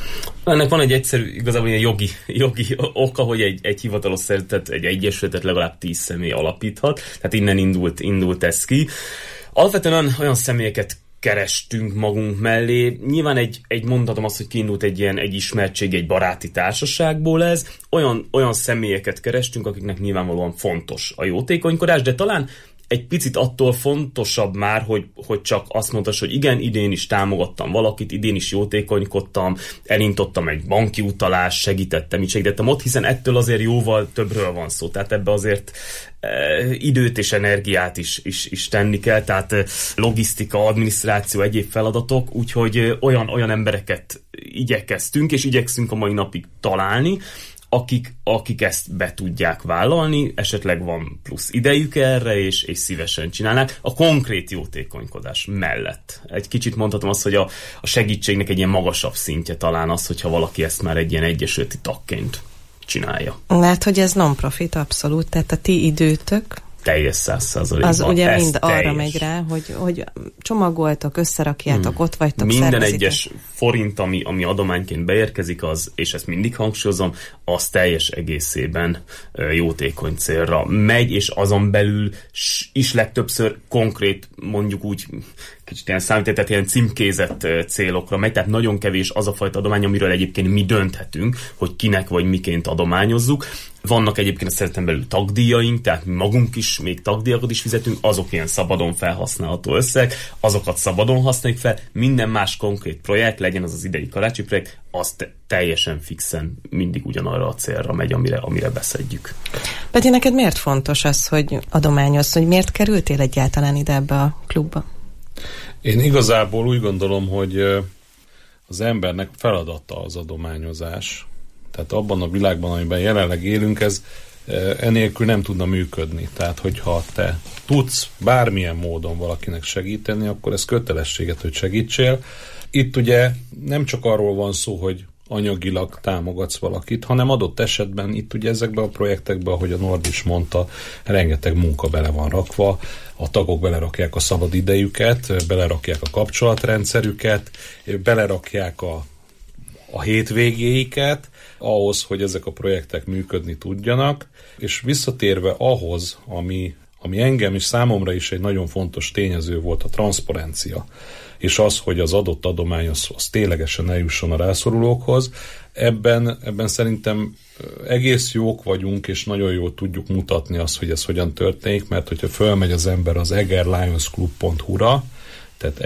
Ennek van egy egyszerű, igazából ilyen jogi oka, hogy egy hivatalos szervezet, egy egyesületet legalább 10 személy alapíthat, tehát innen indult ez ki. Alapvetően olyan személyeket kerestünk magunk mellé. Nyilván mondhatom azt, hogy kiindult egy ismertség, egy baráti társaságból ez. Olyan személyeket kerestünk, akiknek nyilvánvalóan fontos a jótékonykodás, de talán egy picit attól fontosabb már, hogy csak azt mondtas, hogy igen, idén is támogattam valakit, idén is jótékonykodtam, elintottam egy banki utalást, segítettem, ott, hiszen ettől azért jóval többről van szó. Tehát ebbe azért időt és energiát is tenni kell, tehát logisztika, adminisztráció, egyéb feladatok, úgyhogy olyan embereket igyekeztünk, és igyekszünk a mai napig találni, akik ezt be tudják vállalni, esetleg van plusz idejük erre, és szívesen csinálnák. A konkrét jótékonykodás mellett. Egy kicsit mondhatom azt, hogy a segítségnek egy ilyen magasabb szintje talán az, hogyha valaki ezt már egy ilyen egyesületi tagként csinálja. Mert hogy ez non-profit abszolút, tehát a ti időtök teljes 100%-ban. Az ugye mind arra megy rá, hogy csomagoltok, összerakjátok, ott vagytok, minden szervezitek. egyes forint, ami adományként beérkezik, az, és ezt mindig hangsúlyozom, az teljes egészében jótékony célra megy, és azon belül is legtöbbször konkrét, mondjuk úgy kicsit ilyen számítetett, ilyen címkézett célokra megy, tehát nagyon kevés az a fajta adomány, amiről egyébként mi dönthetünk, hogy kinek vagy miként adományozzuk. Vannak egyébként a szervezeten belül tagdíjaink, tehát mi magunk is még tagdíjakat is fizetünk, azok ilyen szabadon felhasználható összeg, azokat szabadon használjuk fel, minden más konkrét projekt, legyen az idei karácsonyi projekt, az teljesen fixen mindig ugyanarra a célra megy, amire beszedjük. Peti, neked miért fontos az, hogy adományozz, hogy miért kerültél egyáltalán ide ebbe a klubba? Én igazából úgy gondolom, hogy az embernek feladata az adományozás. Tehát abban a világban, amiben jelenleg élünk, ez enélkül nem tudna működni. Tehát, hogyha te tudsz bármilyen módon valakinek segíteni, akkor ez kötelességet, hogy segítsél. Itt ugye nem csak arról van szó, hogy anyagilag támogatsz valakit, hanem adott esetben itt ugye ezekben a projektekben, ahogy a Nord is mondta, rengeteg munka bele van rakva, a tagok belerakják a szabad idejüket, belerakják a kapcsolatrendszerüket, belerakják a hétvégéiket ahhoz, hogy ezek a projektek működni tudjanak, és visszatérve ahhoz, ami engem és számomra is egy nagyon fontos tényező volt, a transzparencia, és az, hogy az adott adomány az ténylegesen eljusson a rászorulókhoz, ebben szerintem egész jók vagyunk, és nagyon jól tudjuk mutatni azt, hogy ez hogyan történik, mert hogyha fölmegy az ember az egerlionsclub.hu-ra, tehát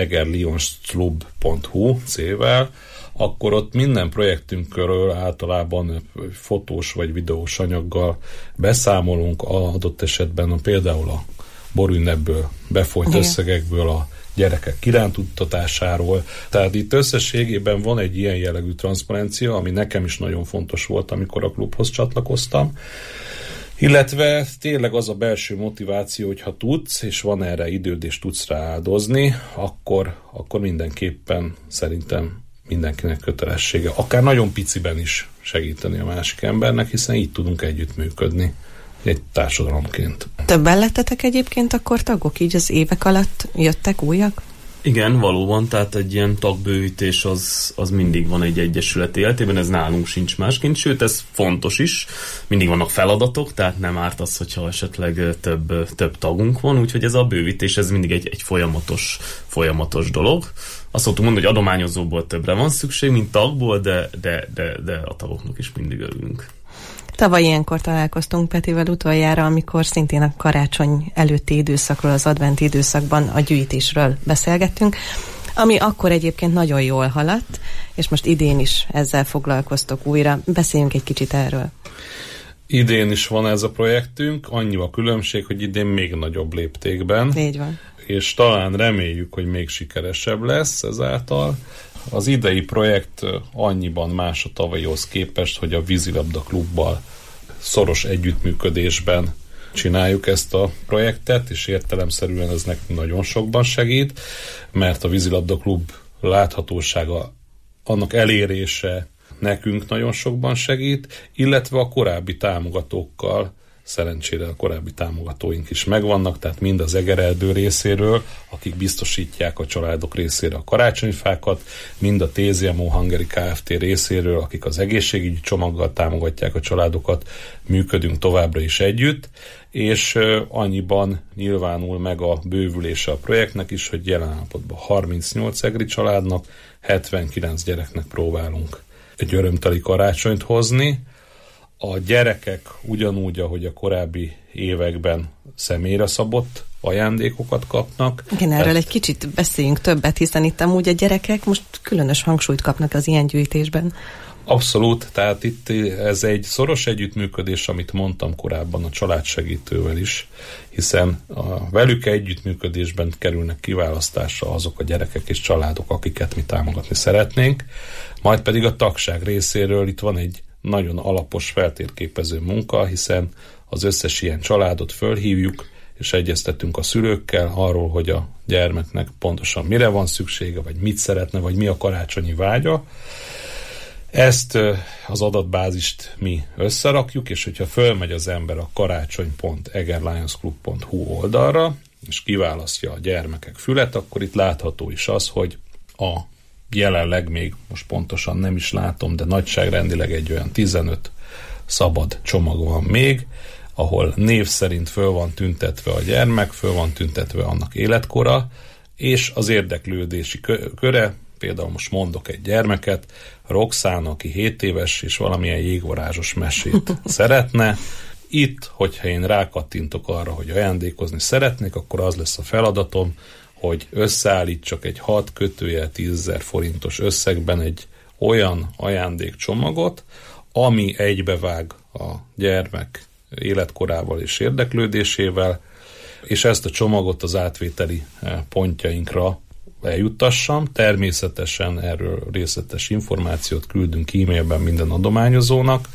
egerlionsclub.hu C-vel, akkor ott minden projektünkről általában fotós vagy videós anyaggal beszámolunk, adott esetben például a borünnebből befolyt összegekből, a gyerekek kirántuttatásáról. Tehát itt összességében van egy ilyen jellegű transzparencia, ami nekem is nagyon fontos volt, amikor a klubhoz csatlakoztam. Illetve tényleg az a belső motiváció, hogy ha tudsz, és van erre időd, és tudsz rá áldozni, akkor mindenképpen szerintem mindenkinek kötelessége, akár nagyon piciben is segíteni a másik embernek, hiszen így tudunk együttműködni egy társadalomként. Többen lettetek egyébként akkor tagok? Így az évek alatt jöttek újak? Igen, valóban, tehát egy ilyen tagbővítés az mindig van egy egyesület életében, ez nálunk sincs másként, sőt ez fontos is, mindig vannak feladatok, tehát nem árt az, hogyha esetleg több tagunk van, úgyhogy ez a bővítés, ez mindig egy folyamatos dolog. Azt szoktuk mondani, hogy adományozóból többre van szükség, mint tagból, de a tagoknak is mindig örülünk. Tavaly ilyenkor találkoztunk Petivel utoljára, amikor szintén a karácsony előtti időszakról, az adventi időszakban a gyűjtésről beszélgettünk, ami akkor egyébként nagyon jól haladt, és most idén is ezzel foglalkoztok újra. Beszéljünk egy kicsit erről. Idén is van ez a projektünk, annyi a különbség, hogy idén még nagyobb léptékben. Így van. És talán reméljük, hogy még sikeresebb lesz ezáltal. Az idei projekt annyiban más a tavalyihoz képest, hogy a Vízilabda Klubbal szoros együttműködésben csináljuk ezt a projektet, és értelemszerűen ez nekünk nagyon sokban segít, mert a Vízilabda Klub láthatósága, annak elérése nekünk nagyon sokban segít, illetve a korábbi támogatókkal szerencsére a korábbi támogatóink is megvannak, tehát mind az Egererdő részéről, akik biztosítják a családok részére a karácsonyfákat, mind a TZMO Hungary Kft. Részéről, akik az egészségügyi csomaggal támogatják a családokat, működünk továbbra is együtt, és annyiban nyilvánul meg a bővülése a projektnek is, hogy jelen állapotban 38 egri családnak, 79 gyereknek próbálunk egy örömteli karácsonyt hozni. A gyerekek ugyanúgy, ahogy a korábbi években személyre szabott ajándékokat kapnak. Igen, erről egy kicsit beszéljünk többet, hiszen itt amúgy a gyerekek most különös hangsúlyt kapnak az ilyen gyűjtésben. Abszolút, tehát itt ez egy szoros együttműködés, amit mondtam korábban a családsegítővel is, hiszen velük együttműködésben kerülnek kiválasztásra azok a gyerekek és családok, akiket mi támogatni szeretnénk, majd pedig a tagság részéről itt van egy nagyon alapos feltérképező munka, hiszen az összes ilyen családot fölhívjuk, és egyeztetünk a szülőkkel arról, hogy a gyermeknek pontosan mire van szüksége, vagy mit szeretne, vagy mi a karácsonyi vágya. Ezt az adatbázist mi összerakjuk, és hogyha fölmegy az ember a karácsony.egerlionsclub.hu oldalra, és kiválasztja a gyermekek fület, akkor itt látható is az, hogy a jelenleg még most pontosan nem is látom, de nagyságrendileg egy olyan 15 szabad csomag van még, ahol név szerint föl van tüntetve a gyermek, föl van tüntetve annak életkora, és az érdeklődési köre, például most mondok egy gyermeket, Roxana, aki 7 éves, és valamilyen jégvarázsos mesét szeretne. Itt, hogyha én rákattintok arra, hogy ajándékozni szeretnék, akkor az lesz a feladatom, hogy összeállítsak egy 10 000 forintos összegben egy olyan ajándékcsomagot, ami egybevág a gyermek életkorával és érdeklődésével, és ezt a csomagot az átvételi pontjainkra eljuttassam. Természetesen erről részletes információt küldünk e-mailben minden adományozónak.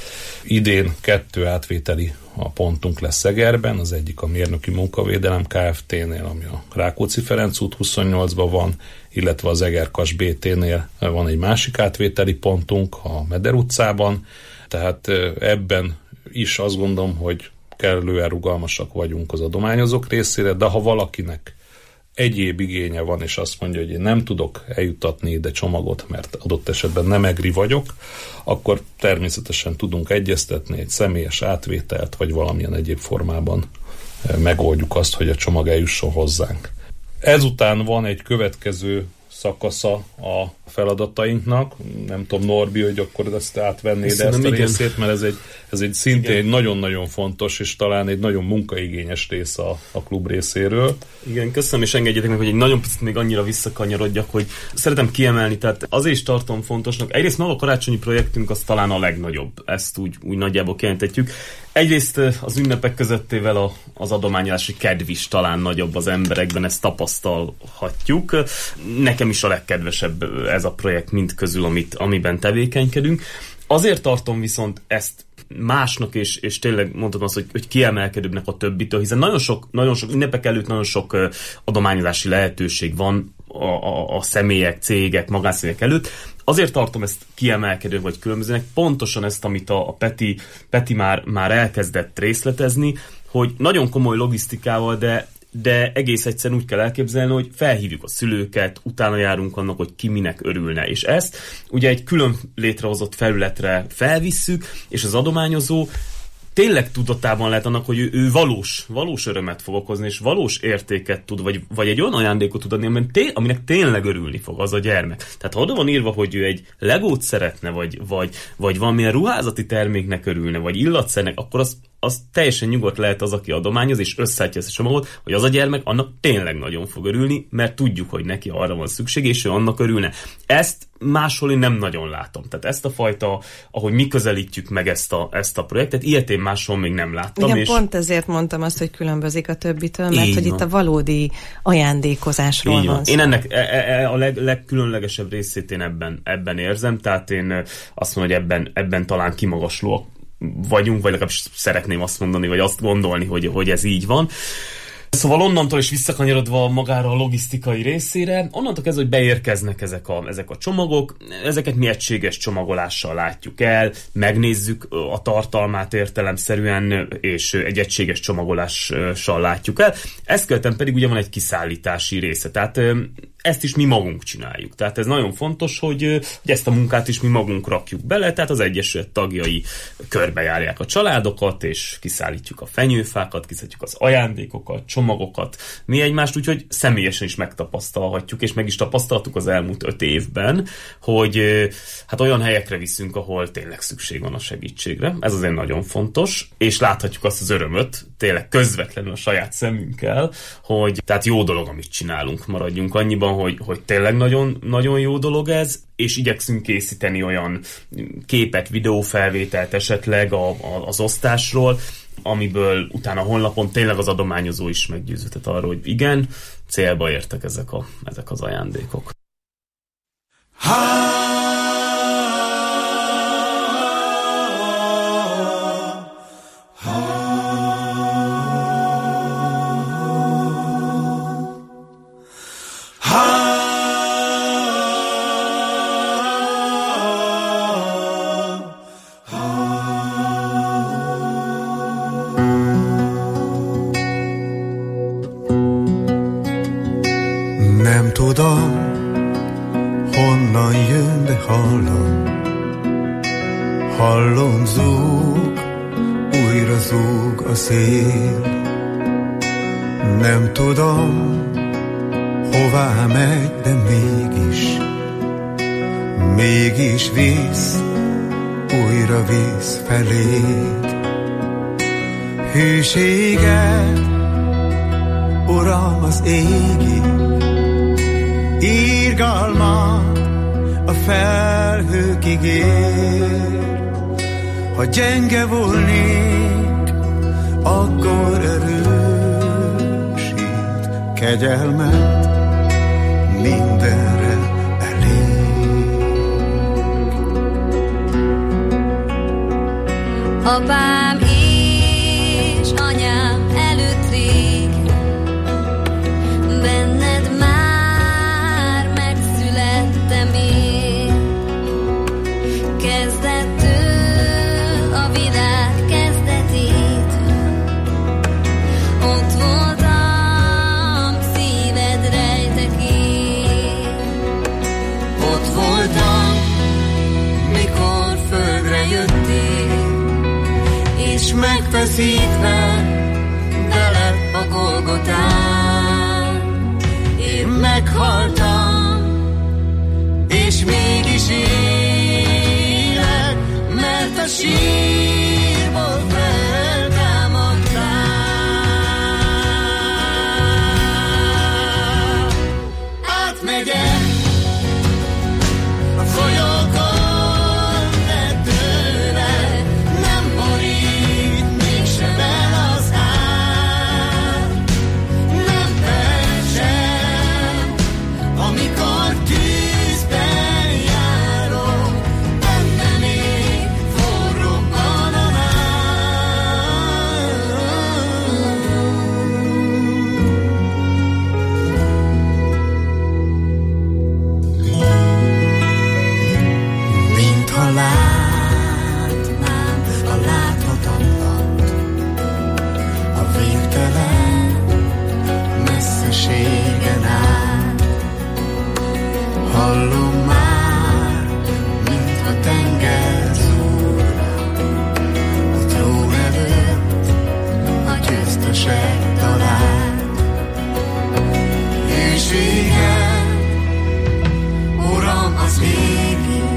Idén 2 átvételi a pontunk lesz Egerben, az egyik a Mérnöki Munkavédelem Kft-nél, ami a Rákóczi Ferenc út 28-ban van, illetve az Egerkas BT-nél van egy másik átvételi pontunk a Meder utcában, tehát ebben is azt gondolom, hogy kellően rugalmasak vagyunk az adományozók részére, de ha valakinek egyéb igénye van, és azt mondja, hogy én nem tudok eljutatni ide csomagot, mert adott esetben nem egri vagyok, akkor természetesen tudunk egyeztetni egy személyes átvételt, vagy valamilyen egyéb formában megoldjuk azt, hogy a csomag eljusson hozzánk. Ezután van egy következő szakasza a feladatainknak. Nem tudom, Norbi, hogy akkor ezt átvennéd ezt a részét, mert ez egy szintén egy nagyon-nagyon fontos, és talán egy nagyon munkaigényes rész a klub részéről. Igen, köszönöm, és engedjétek meg, hogy egy nagyon picit még annyira visszakanyarodjak, hogy szeretem kiemelni, tehát azért is tartom fontosnak. Egyrészt maga a karácsonyi projektünk az talán a legnagyobb, ezt úgy nagyjából kijelentetjük. Egyrészt az ünnepek közöttével az adományolási kedv is talán nagyobb az emberekben, ezt tapasztalhatjuk. Nekem is a legkedvesebb ez a projekt mind közül, amiben tevékenykedünk. Azért tartom viszont ezt másnak, és tényleg mondhatom azt, hogy kiemelkedőbbnek a többitől, hiszen nagyon sok ünnepek előtt nagyon sok adományozási lehetőség van a személyek, cégek, magánszemélyek előtt. Azért tartom ezt kiemelkedő vagy különbözőnek, pontosan ezt, amit a Peti már elkezdett részletezni, hogy nagyon komoly logisztikával, de egész egyszerűen úgy kell elképzelni, hogy felhívjuk a szülőket, utána járunk annak, hogy ki minek örülne. És ezt ugye egy külön létrehozott felületre felvisszük, és az adományozó tényleg tudatában lehet annak, hogy ő valós örömet fog okozni, és valós értéket tud, vagy egy olyan ajándékot tud adni, aminek tényleg örülni fog az a gyermek. Tehát ha oda van írva, hogy ő egy legót szeretne, vagy valamilyen ruházati terméknek örülne, vagy illatszernek, akkor az teljesen nyugodt lehet az, aki adományoz, és összeállítja ezt a csomagot, hogy az a gyermek annak tényleg nagyon fog örülni, mert tudjuk, hogy neki arra van szükség, és ő annak örülne. Ezt máshol én nem nagyon látom. Tehát ezt a fajta, ahogy mi közelítjük meg ezt a projektet, ilyet én máshol még nem láttam. Igen, és pont ezért mondtam azt, hogy különbözik a többitől, mert hogy itt a valódi ajándékozásról van szó. Én ennek a legkülönlegesebb részét én ebben érzem, tehát én azt mondom, hogy ebben talán kimagaslóak vagyunk, vagy legalábbis szeretném azt mondani, vagy azt gondolni, hogy ez így van. Szóval onnantól is visszakanyarodva magára a logisztikai részére, onnantól kezdve, hogy beérkeznek ezek a csomagok, ezeket mi egységes csomagolással látjuk el, megnézzük a tartalmát értelemszerűen, és egy egységes csomagolással látjuk el. Ezt követően pedig ugye van egy kiszállítási része, tehát ezt is mi magunk csináljuk. Tehát ez nagyon fontos, hogy ezt a munkát is mi magunk rakjuk bele, tehát az egyesület tagjai körbejárják a családokat, és kiszállítjuk a fenyőfákat, kiszállítjuk az ajándékokat, csomagokat, mi egymást, úgyhogy személyesen is megtapasztalhatjuk, és meg is tapasztaltuk az elmúlt 5 évben, hogy hát olyan helyekre viszünk, ahol tényleg szükség van a segítségre. Ez azért nagyon fontos, és láthatjuk azt az örömöt, tényleg közvetlenül a saját szemünkkel, hogy tehát jó dolog, amit csinálunk, maradjunk annyiban, hogy tényleg nagyon, nagyon jó dolog ez, és igyekszünk készíteni olyan képet, videófelvételt esetleg az osztásról, amiből utána a honlapon tényleg az adományozó is meggyőződhet arról, hogy igen, célba értek ezek az ajándékok. Nem tudom, honnan jön, de hallom, zúg, újra zúg a szél. Nem tudom, hová megy, de mégis visz, újra visz feléd. Hűséged, Uram, az égig, irgalmat a felhőkig ér. Ha gyenge volnék, akkor erősít, kegyelmet mindenre elég. Apám és anyám előtt rég, benned már megszülettem én. Kezdettől a világ kezdetét, ott voltam szíved rejtekén. Ott voltam, mikor földre jöttél, és megfeszítve veled a Golgotán. Én meghaltam, és mégis élek, mert a sírból feltámadtál. Átmegyek a folyókon, hallom már, mintha tenger zúgna a trón előtt, a győztesek talán. Hűséged, Uram, az végig,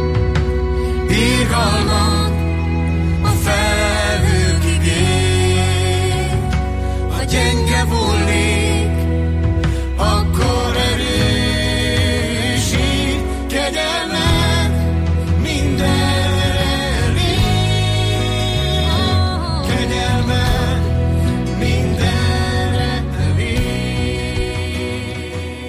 irgalmat a felhőkig ér. Ha gyenge volnék, akkor erősít, kegyelmed mindenre elég. Kegyelmed mindenre elég.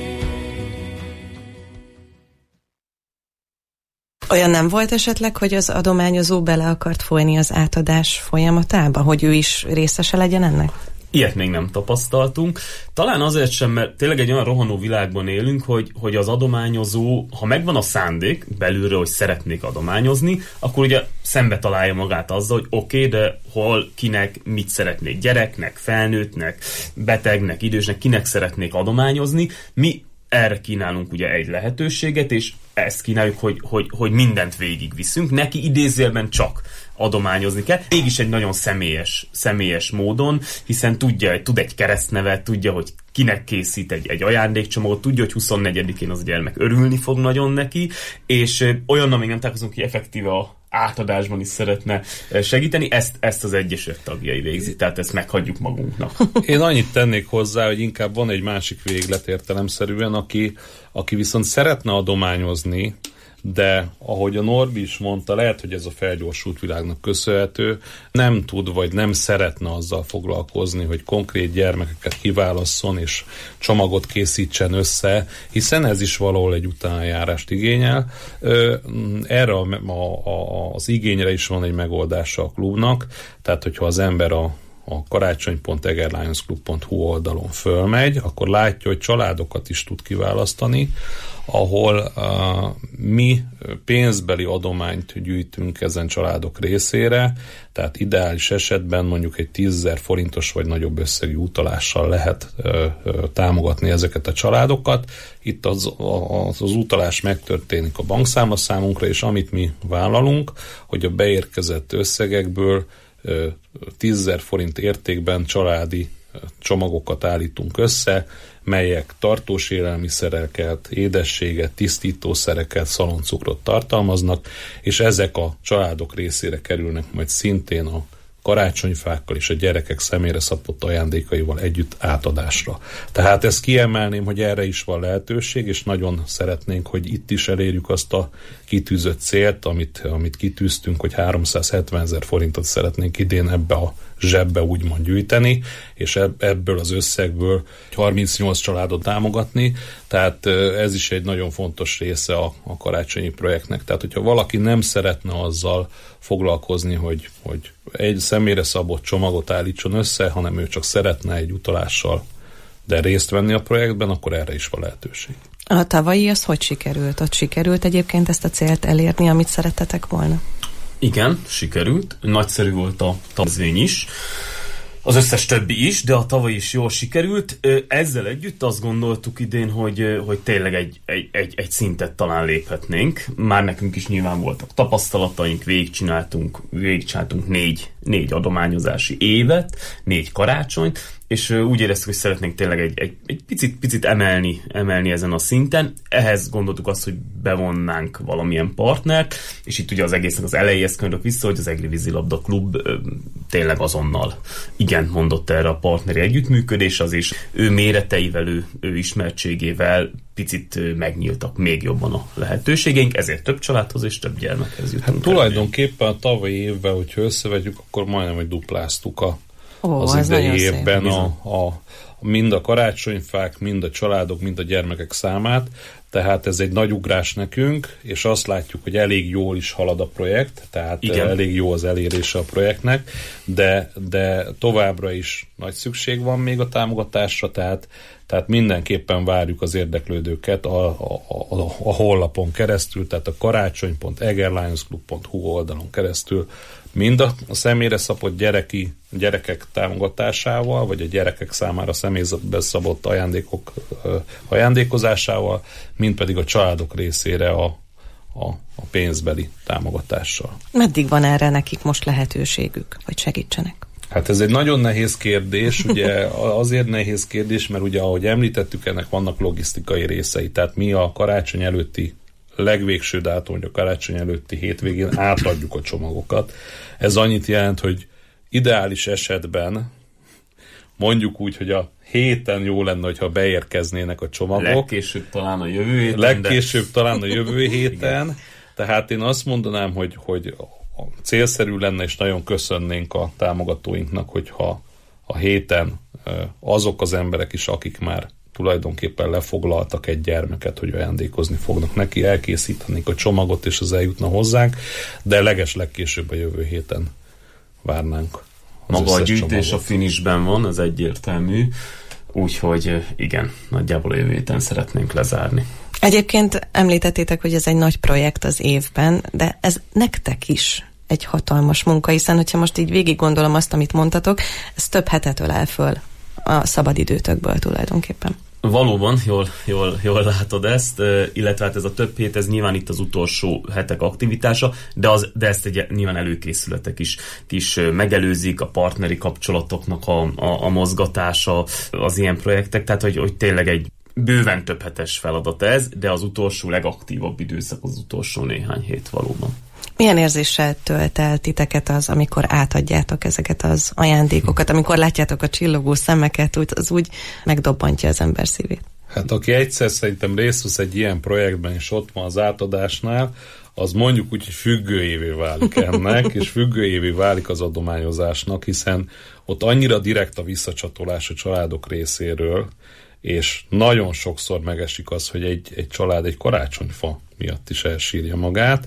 Olyan nem volt esetleg, hogy az adományozó bele akart folyni az átadás folyamatába, hogy ő is részese legyen ennek? Ilyet még nem tapasztaltunk. Talán azért sem, mert tényleg egy olyan rohanó világban élünk, hogy az adományozó, ha megvan a szándék belülről, hogy szeretnék adományozni, akkor ugye szembe találja magát azzal, hogy oké, de hol, kinek, mit szeretnék, gyereknek, felnőttnek, betegnek, idősnek, kinek szeretnék adományozni. Mi erre kínálunk ugye egy lehetőséget, és ezt kínáljuk, hogy mindent végigviszünk. Neki idézőjelben csak adományozni kell. Mégis egy nagyon személyes módon, hiszen tud egy keresztnevet, tudja, hogy kinek készít egy ajándékcsomagot, tudja, hogy 24-én az a gyermek örülni fog nagyon neki, és olyannal még nem találkozunk, hogy effektíve a átadásban is szeretne segíteni, ezt az egyesület tagjai végzi, tehát ezt meghagyjuk magunknak. Én annyit tennék hozzá, hogy inkább van egy másik véglet értelemszerűen, aki viszont szeretne adományozni, de ahogy a Norbi is mondta, lehet, hogy ez a felgyorsult világnak köszönhető, nem tud vagy nem szeretne azzal foglalkozni, hogy konkrét gyermekeket kiválasszon és csomagot készítsen össze, hiszen ez is valahol egy utánjárást igényel. Erre az igényre is van egy megoldása a klubnak, tehát hogyha az ember a karácsony.egerlionsclub.hu oldalon fölmegy, akkor látja, hogy családokat is tud kiválasztani, ahol mi pénzbeli adományt gyűjtünk ezen családok részére, tehát ideális esetben mondjuk egy 10 000 forintos vagy nagyobb összegű utalással lehet támogatni ezeket a családokat. Itt az utalás megtörténik a bankszámlaszámunkra, és amit mi vállalunk, hogy a beérkezett összegekből 10 000 forint értékben családi csomagokat állítunk össze, melyek tartós élelmiszereket, édességet, tisztítószereket, szaloncukrot tartalmaznak, és ezek a családok részére kerülnek majd szintén a karácsonyfákkal és a gyerekek személyre szabott ajándékaival együtt átadásra. Tehát ezt kiemelném, hogy erre is van lehetőség, és nagyon szeretnénk, hogy itt is elérjük azt a kitűzött célt, amit kitűztünk, hogy 370 000 forintot szeretnénk idén ebbe a zsebbe úgymond gyűjteni, és ebből az összegből 38 családot támogatni, tehát ez is egy nagyon fontos része a karácsonyi projektnek. Tehát, hogyha valaki nem szeretne azzal foglalkozni, hogy egy személyre szabott csomagot állítson össze, hanem ő csak szeretne egy utalással de részt venni a projektben, akkor erre is van lehetőség. A tavalyi az hogy sikerült? Ott sikerült egyébként ezt a célt elérni, amit szerettetek volna? Igen, sikerült. Nagyszerű volt a tavzvény is. Az összes többi is, de a tavaly is jól sikerült. Ezzel együtt azt gondoltuk idén, hogy tényleg egy szintet talán léphetnénk. Már nekünk is nyilván voltak tapasztalataink, végigcsináltunk 4 adományozási évet, 4 karácsonyt, és úgy éreztük, hogy szeretnénk tényleg egy picit emelni ezen a szinten. Ehhez gondoltuk azt, hogy bevonnánk valamilyen partnert, és itt ugye az egésznek az elejéhez könyörök vissza, hogy az Egri Vízilabda Klub tényleg azonnal igen mondott erre a partneri együttműködés, az is ő méreteivel, ő ismertségével picit megnyíltak még jobban a lehetőségeink, ezért több családhoz és több gyermekhez jutunk. Hát tulajdonképpen a tavalyi évvel, hogyha összevegyük, akkor majdnem, hogy dupláztuk az idei évben mind a karácsonyfák, mind a családok, mind a gyermekek számát, tehát ez egy nagy ugrás nekünk, és azt látjuk, hogy elég jól is halad a projekt, tehát igen, elég jó az elérése a projektnek, de továbbra is nagy szükség van még a támogatásra, tehát mindenképpen várjuk az érdeklődőket a honlapon keresztül, tehát a karácsony.egerlionsclub.hu oldalon keresztül, mind a személyre szabott gyerekek támogatásával, vagy a gyerekek számára személybe szabott ajándékok ajándékozásával, mind pedig a családok részére a pénzbeli támogatással. Meddig van erre nekik most lehetőségük, hogy segítsenek? Hát ez egy nagyon nehéz kérdés, ugye azért nehéz kérdés, mert ugye ahogy említettük, ennek vannak logisztikai részei, tehát mi a karácsony előtti legvégső dátum, hogy a karácsony előtti hétvégén átadjuk a csomagokat. Ez annyit jelent, hogy ideális esetben mondjuk úgy, hogy a héten jó lenne, hogyha beérkeznének a csomagok. Legkésőbb talán a jövő héten. Tehát én azt mondanám, hogy célszerű lenne, és nagyon köszönnénk a támogatóinknak, hogyha a héten azok az emberek is, akik már tulajdonképpen lefoglaltak egy gyermeket, hogy ajándékozni fognak neki, elkészítenék a csomagot, és az eljutna hozzánk, de legkésőbb a jövő héten várnánk a Maga a gyűjtés a finishben van, az egyértelmű. Úgyhogy igen, nagyjából a jövő héten szeretnénk lezárni. Egyébként említettétek, hogy ez egy nagy projekt az évben, de ez nektek is egy hatalmas munka, hiszen hogyha most így végig gondolom azt, amit mondtatok, ez több hetet ölel föl a szabadidőtökből tulajdonképpen. Valóban, jól látod ezt, illetve hát ez a több hét, ez nyilván itt az utolsó hetek aktivitása, de ezt nyilván előkészületek is megelőzik, a partneri kapcsolatoknak a mozgatása, az ilyen projektek, tehát hogy tényleg egy bőven több hetes feladat ez, de az utolsó legaktívabb időszak az utolsó néhány hét valóban. Milyen érzéssel tölt el titeket az, amikor átadjátok ezeket az ajándékokat, amikor látjátok a csillogó szemeket, az úgy megdobbantja az ember szívét? Hát aki egyszer szerintem részt vesz egy ilyen projektben, és ott van az átadásnál, az mondjuk úgy, hogy függőjévé válik ennek, és függőjévé válik az adományozásnak, hiszen ott annyira direkt a visszacsatolás a családok részéről, és nagyon sokszor megesik az, hogy egy család egy karácsonyfa miatt is elsírja magát,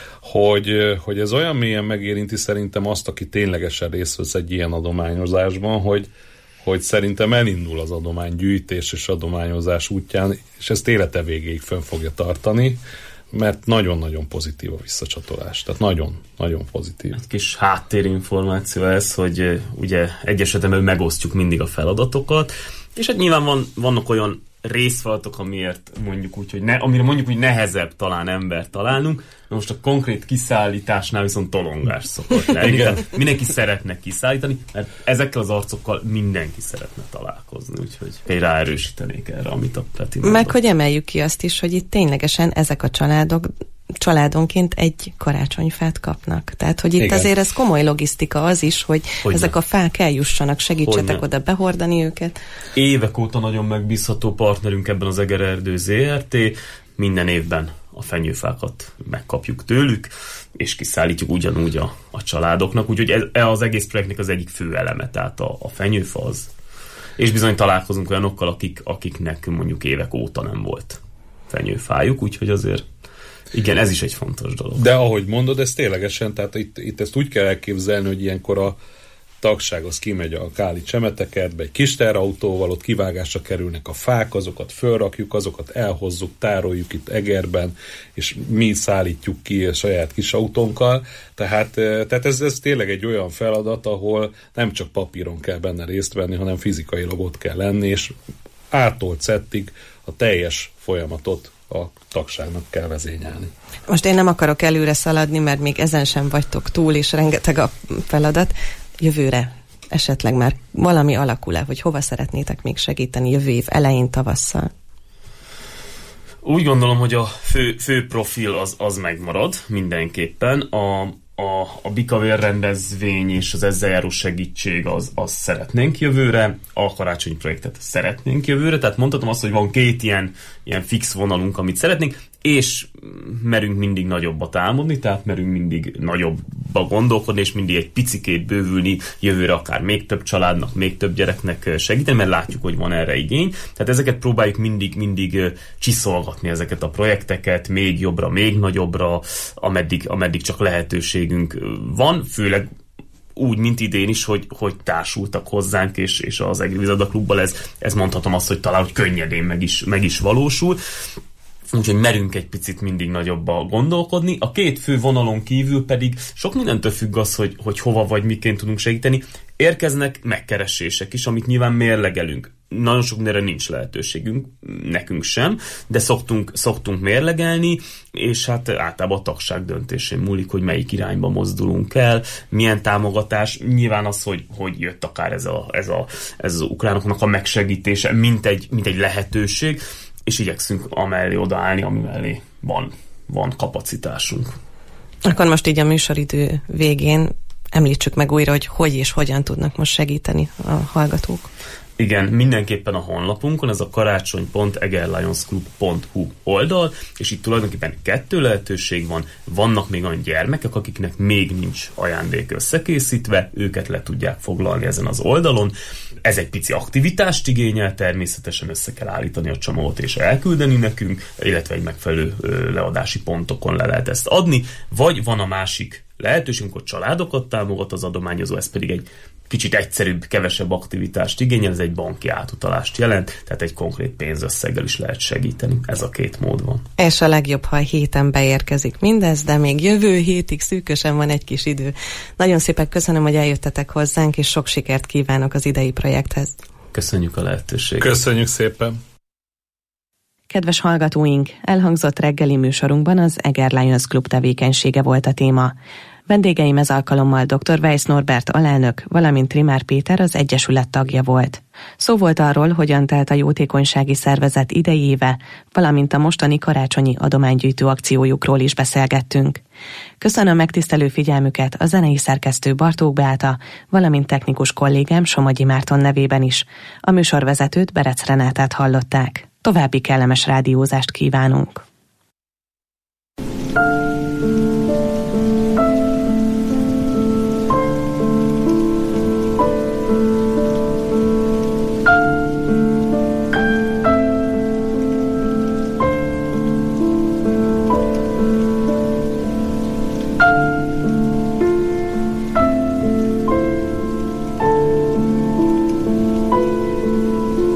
hogy ez olyan mélyen megérinti szerintem azt, aki ténylegesen részt vesz egy ilyen adományozásban, hogy szerintem elindul az adománygyűjtés és adományozás útján, és ezt élete végéig fönn fogja tartani, mert nagyon-nagyon pozitív a visszacsatolás. Tehát nagyon pozitív. Egy kis háttérinformáció ez, hogy ugye egy esetben megosztjuk mindig a feladatokat, és hát nyilván vannak olyan részfeladatok, amiért mondjuk úgy, amire mondjuk úgy nehezebb talán embert találnunk, de most a konkrét kiszállításnál viszont tolongás szokott lenni. Tehát mindenki szeretne kiszállítani, mert ezekkel az arcokkal mindenki szeretne találkozni, úgyhogy ráerősítenék erre, amit a Peti mondott. Meg hogy emeljük ki azt is, hogy itt ténylegesen ezek a családok családonként egy karácsonyfát kapnak. Tehát, hogy itt igen, azért ez komoly logisztika az is, hogy ezek a fák eljussanak, segítsetek oda behordani őket. Évek óta nagyon megbízható partnerünk ebben az Egererdő ZRT. Minden évben a fenyőfákat megkapjuk tőlük, és kiszállítjuk ugyanúgy a családoknak. Úgyhogy ez az egész projektnek az egyik fő eleme, tehát a fenyőfa az. És bizony találkozunk olyanokkal, akiknek mondjuk évek óta nem volt fenyőfájuk, úgyhogy azért igen, ez is egy fontos dolog. De ahogy mondod, ez ténylegesen, tehát itt ezt úgy kell elképzelni, hogy ilyenkor a tagság az kimegy a káli csemetekertbe, egy kis terautóval, ott kivágásra kerülnek a fák, azokat fölrakjuk, azokat elhozzuk, tároljuk itt Egerben, és mi szállítjuk ki a saját kis autónkkal. Tehát ez tényleg egy olyan feladat, ahol nem csak papíron kell benne részt venni, hanem fizikailag ott kell lenni, és A-tól Z-ig a teljes folyamatot a tagságnak kell vezényelni. Most én nem akarok előre szaladni, mert még ezen sem vagytok túl, és rengeteg a feladat. Jövőre esetleg már valami alakul-e, hogy hova szeretnétek még segíteni jövő év elején, tavasszal? Úgy gondolom, hogy a fő profil az megmarad mindenképpen. A Bikavér rendezvény és az ezzel járó segítség az szeretnénk jövőre, a karácsonyi projektet szeretnénk jövőre, tehát mondhatom azt, hogy van két ilyen fix vonalunk, amit szeretnénk, és merünk mindig nagyobbat álmodni, tehát merünk mindig nagyobba gondolkodni, és mindig egy picikét bővülni jövőre, akár még több családnak, még több gyereknek segíteni, mert látjuk, hogy van erre igény. Tehát ezeket próbáljuk mindig csiszolgatni, ezeket a projekteket, még jobbra, még nagyobbra, ameddig csak lehetőségünk van, főleg úgy, mint idén is, hogy társultak hozzánk, és az Egri Vízilabda Klubbal ez mondhatom azt, hogy talán hogy könnyedén meg is valósul. Úgyhogy merünk egy picit mindig nagyobba gondolkodni. A két fő vonalon kívül pedig sok mindentől függ az, hogy hova vagy miként tudunk segíteni. Érkeznek megkeresések is, amit nyilván mérlegelünk. Nagyon sok mindenre nincs lehetőségünk, nekünk sem, de szoktunk mérlegelni, és hát általában a tagság döntésén múlik, hogy melyik irányba mozdulunk el, milyen támogatás. Nyilván az, hogy jött akár ez az ukránoknak a megsegítése, mint egy lehetőség, és igyekszünk amellé odaállni, ami mellé van kapacitásunk. Akkor most így a műsoridő végén említsük meg újra, hogy és hogyan tudnak most segíteni a hallgatók. Igen, mindenképpen a honlapunkon, ez a karácsony.egerlionsclub.hu oldal, és itt tulajdonképpen 2 lehetőség van. Vannak még olyan gyermekek, akiknek még nincs ajándék összekészítve, őket le tudják foglalni ezen az oldalon. Ez egy pici aktivitást igényel, természetesen össze kell állítani a csomagot és elküldeni nekünk, illetve egy megfelelő leadási pontokon le lehet ezt adni, vagy van a másik lehetőség, amikor családokat támogat az adományozó, ez pedig egy kicsit egyszerűbb, kevesebb aktivitást igényel, ez egy banki átutalást jelent, tehát egy konkrét pénzösszeggel is lehet segíteni. Ez a két mód van. És a legjobb, ha a héten beérkezik mindez, de még jövő hétig szűkösen van egy kis idő. Nagyon szépen köszönöm, hogy eljöttetek hozzánk, és sok sikert kívánok az idei projekthez. Köszönjük a lehetőséget. Köszönjük szépen. Kedves hallgatóink, elhangzott reggeli műsorunkban az Eger Lions Club tevékenysége volt a téma. Vendégeim ez alkalommal dr. Weisz Norbert alelnök, valamint Trimár Péter az Egyesület tagja volt. Szó volt arról, hogyan telt a jótékonysági szervezet idei éve, valamint a mostani karácsonyi adománygyűjtő akciójukról is beszélgettünk. Köszönöm megtisztelő figyelmüket a zenei szerkesztő Bartók Beáta, valamint technikus kollégám Somogyi Márton nevében is. A műsorvezetőt, Berec Renátát hallották. További kellemes rádiózást kívánunk!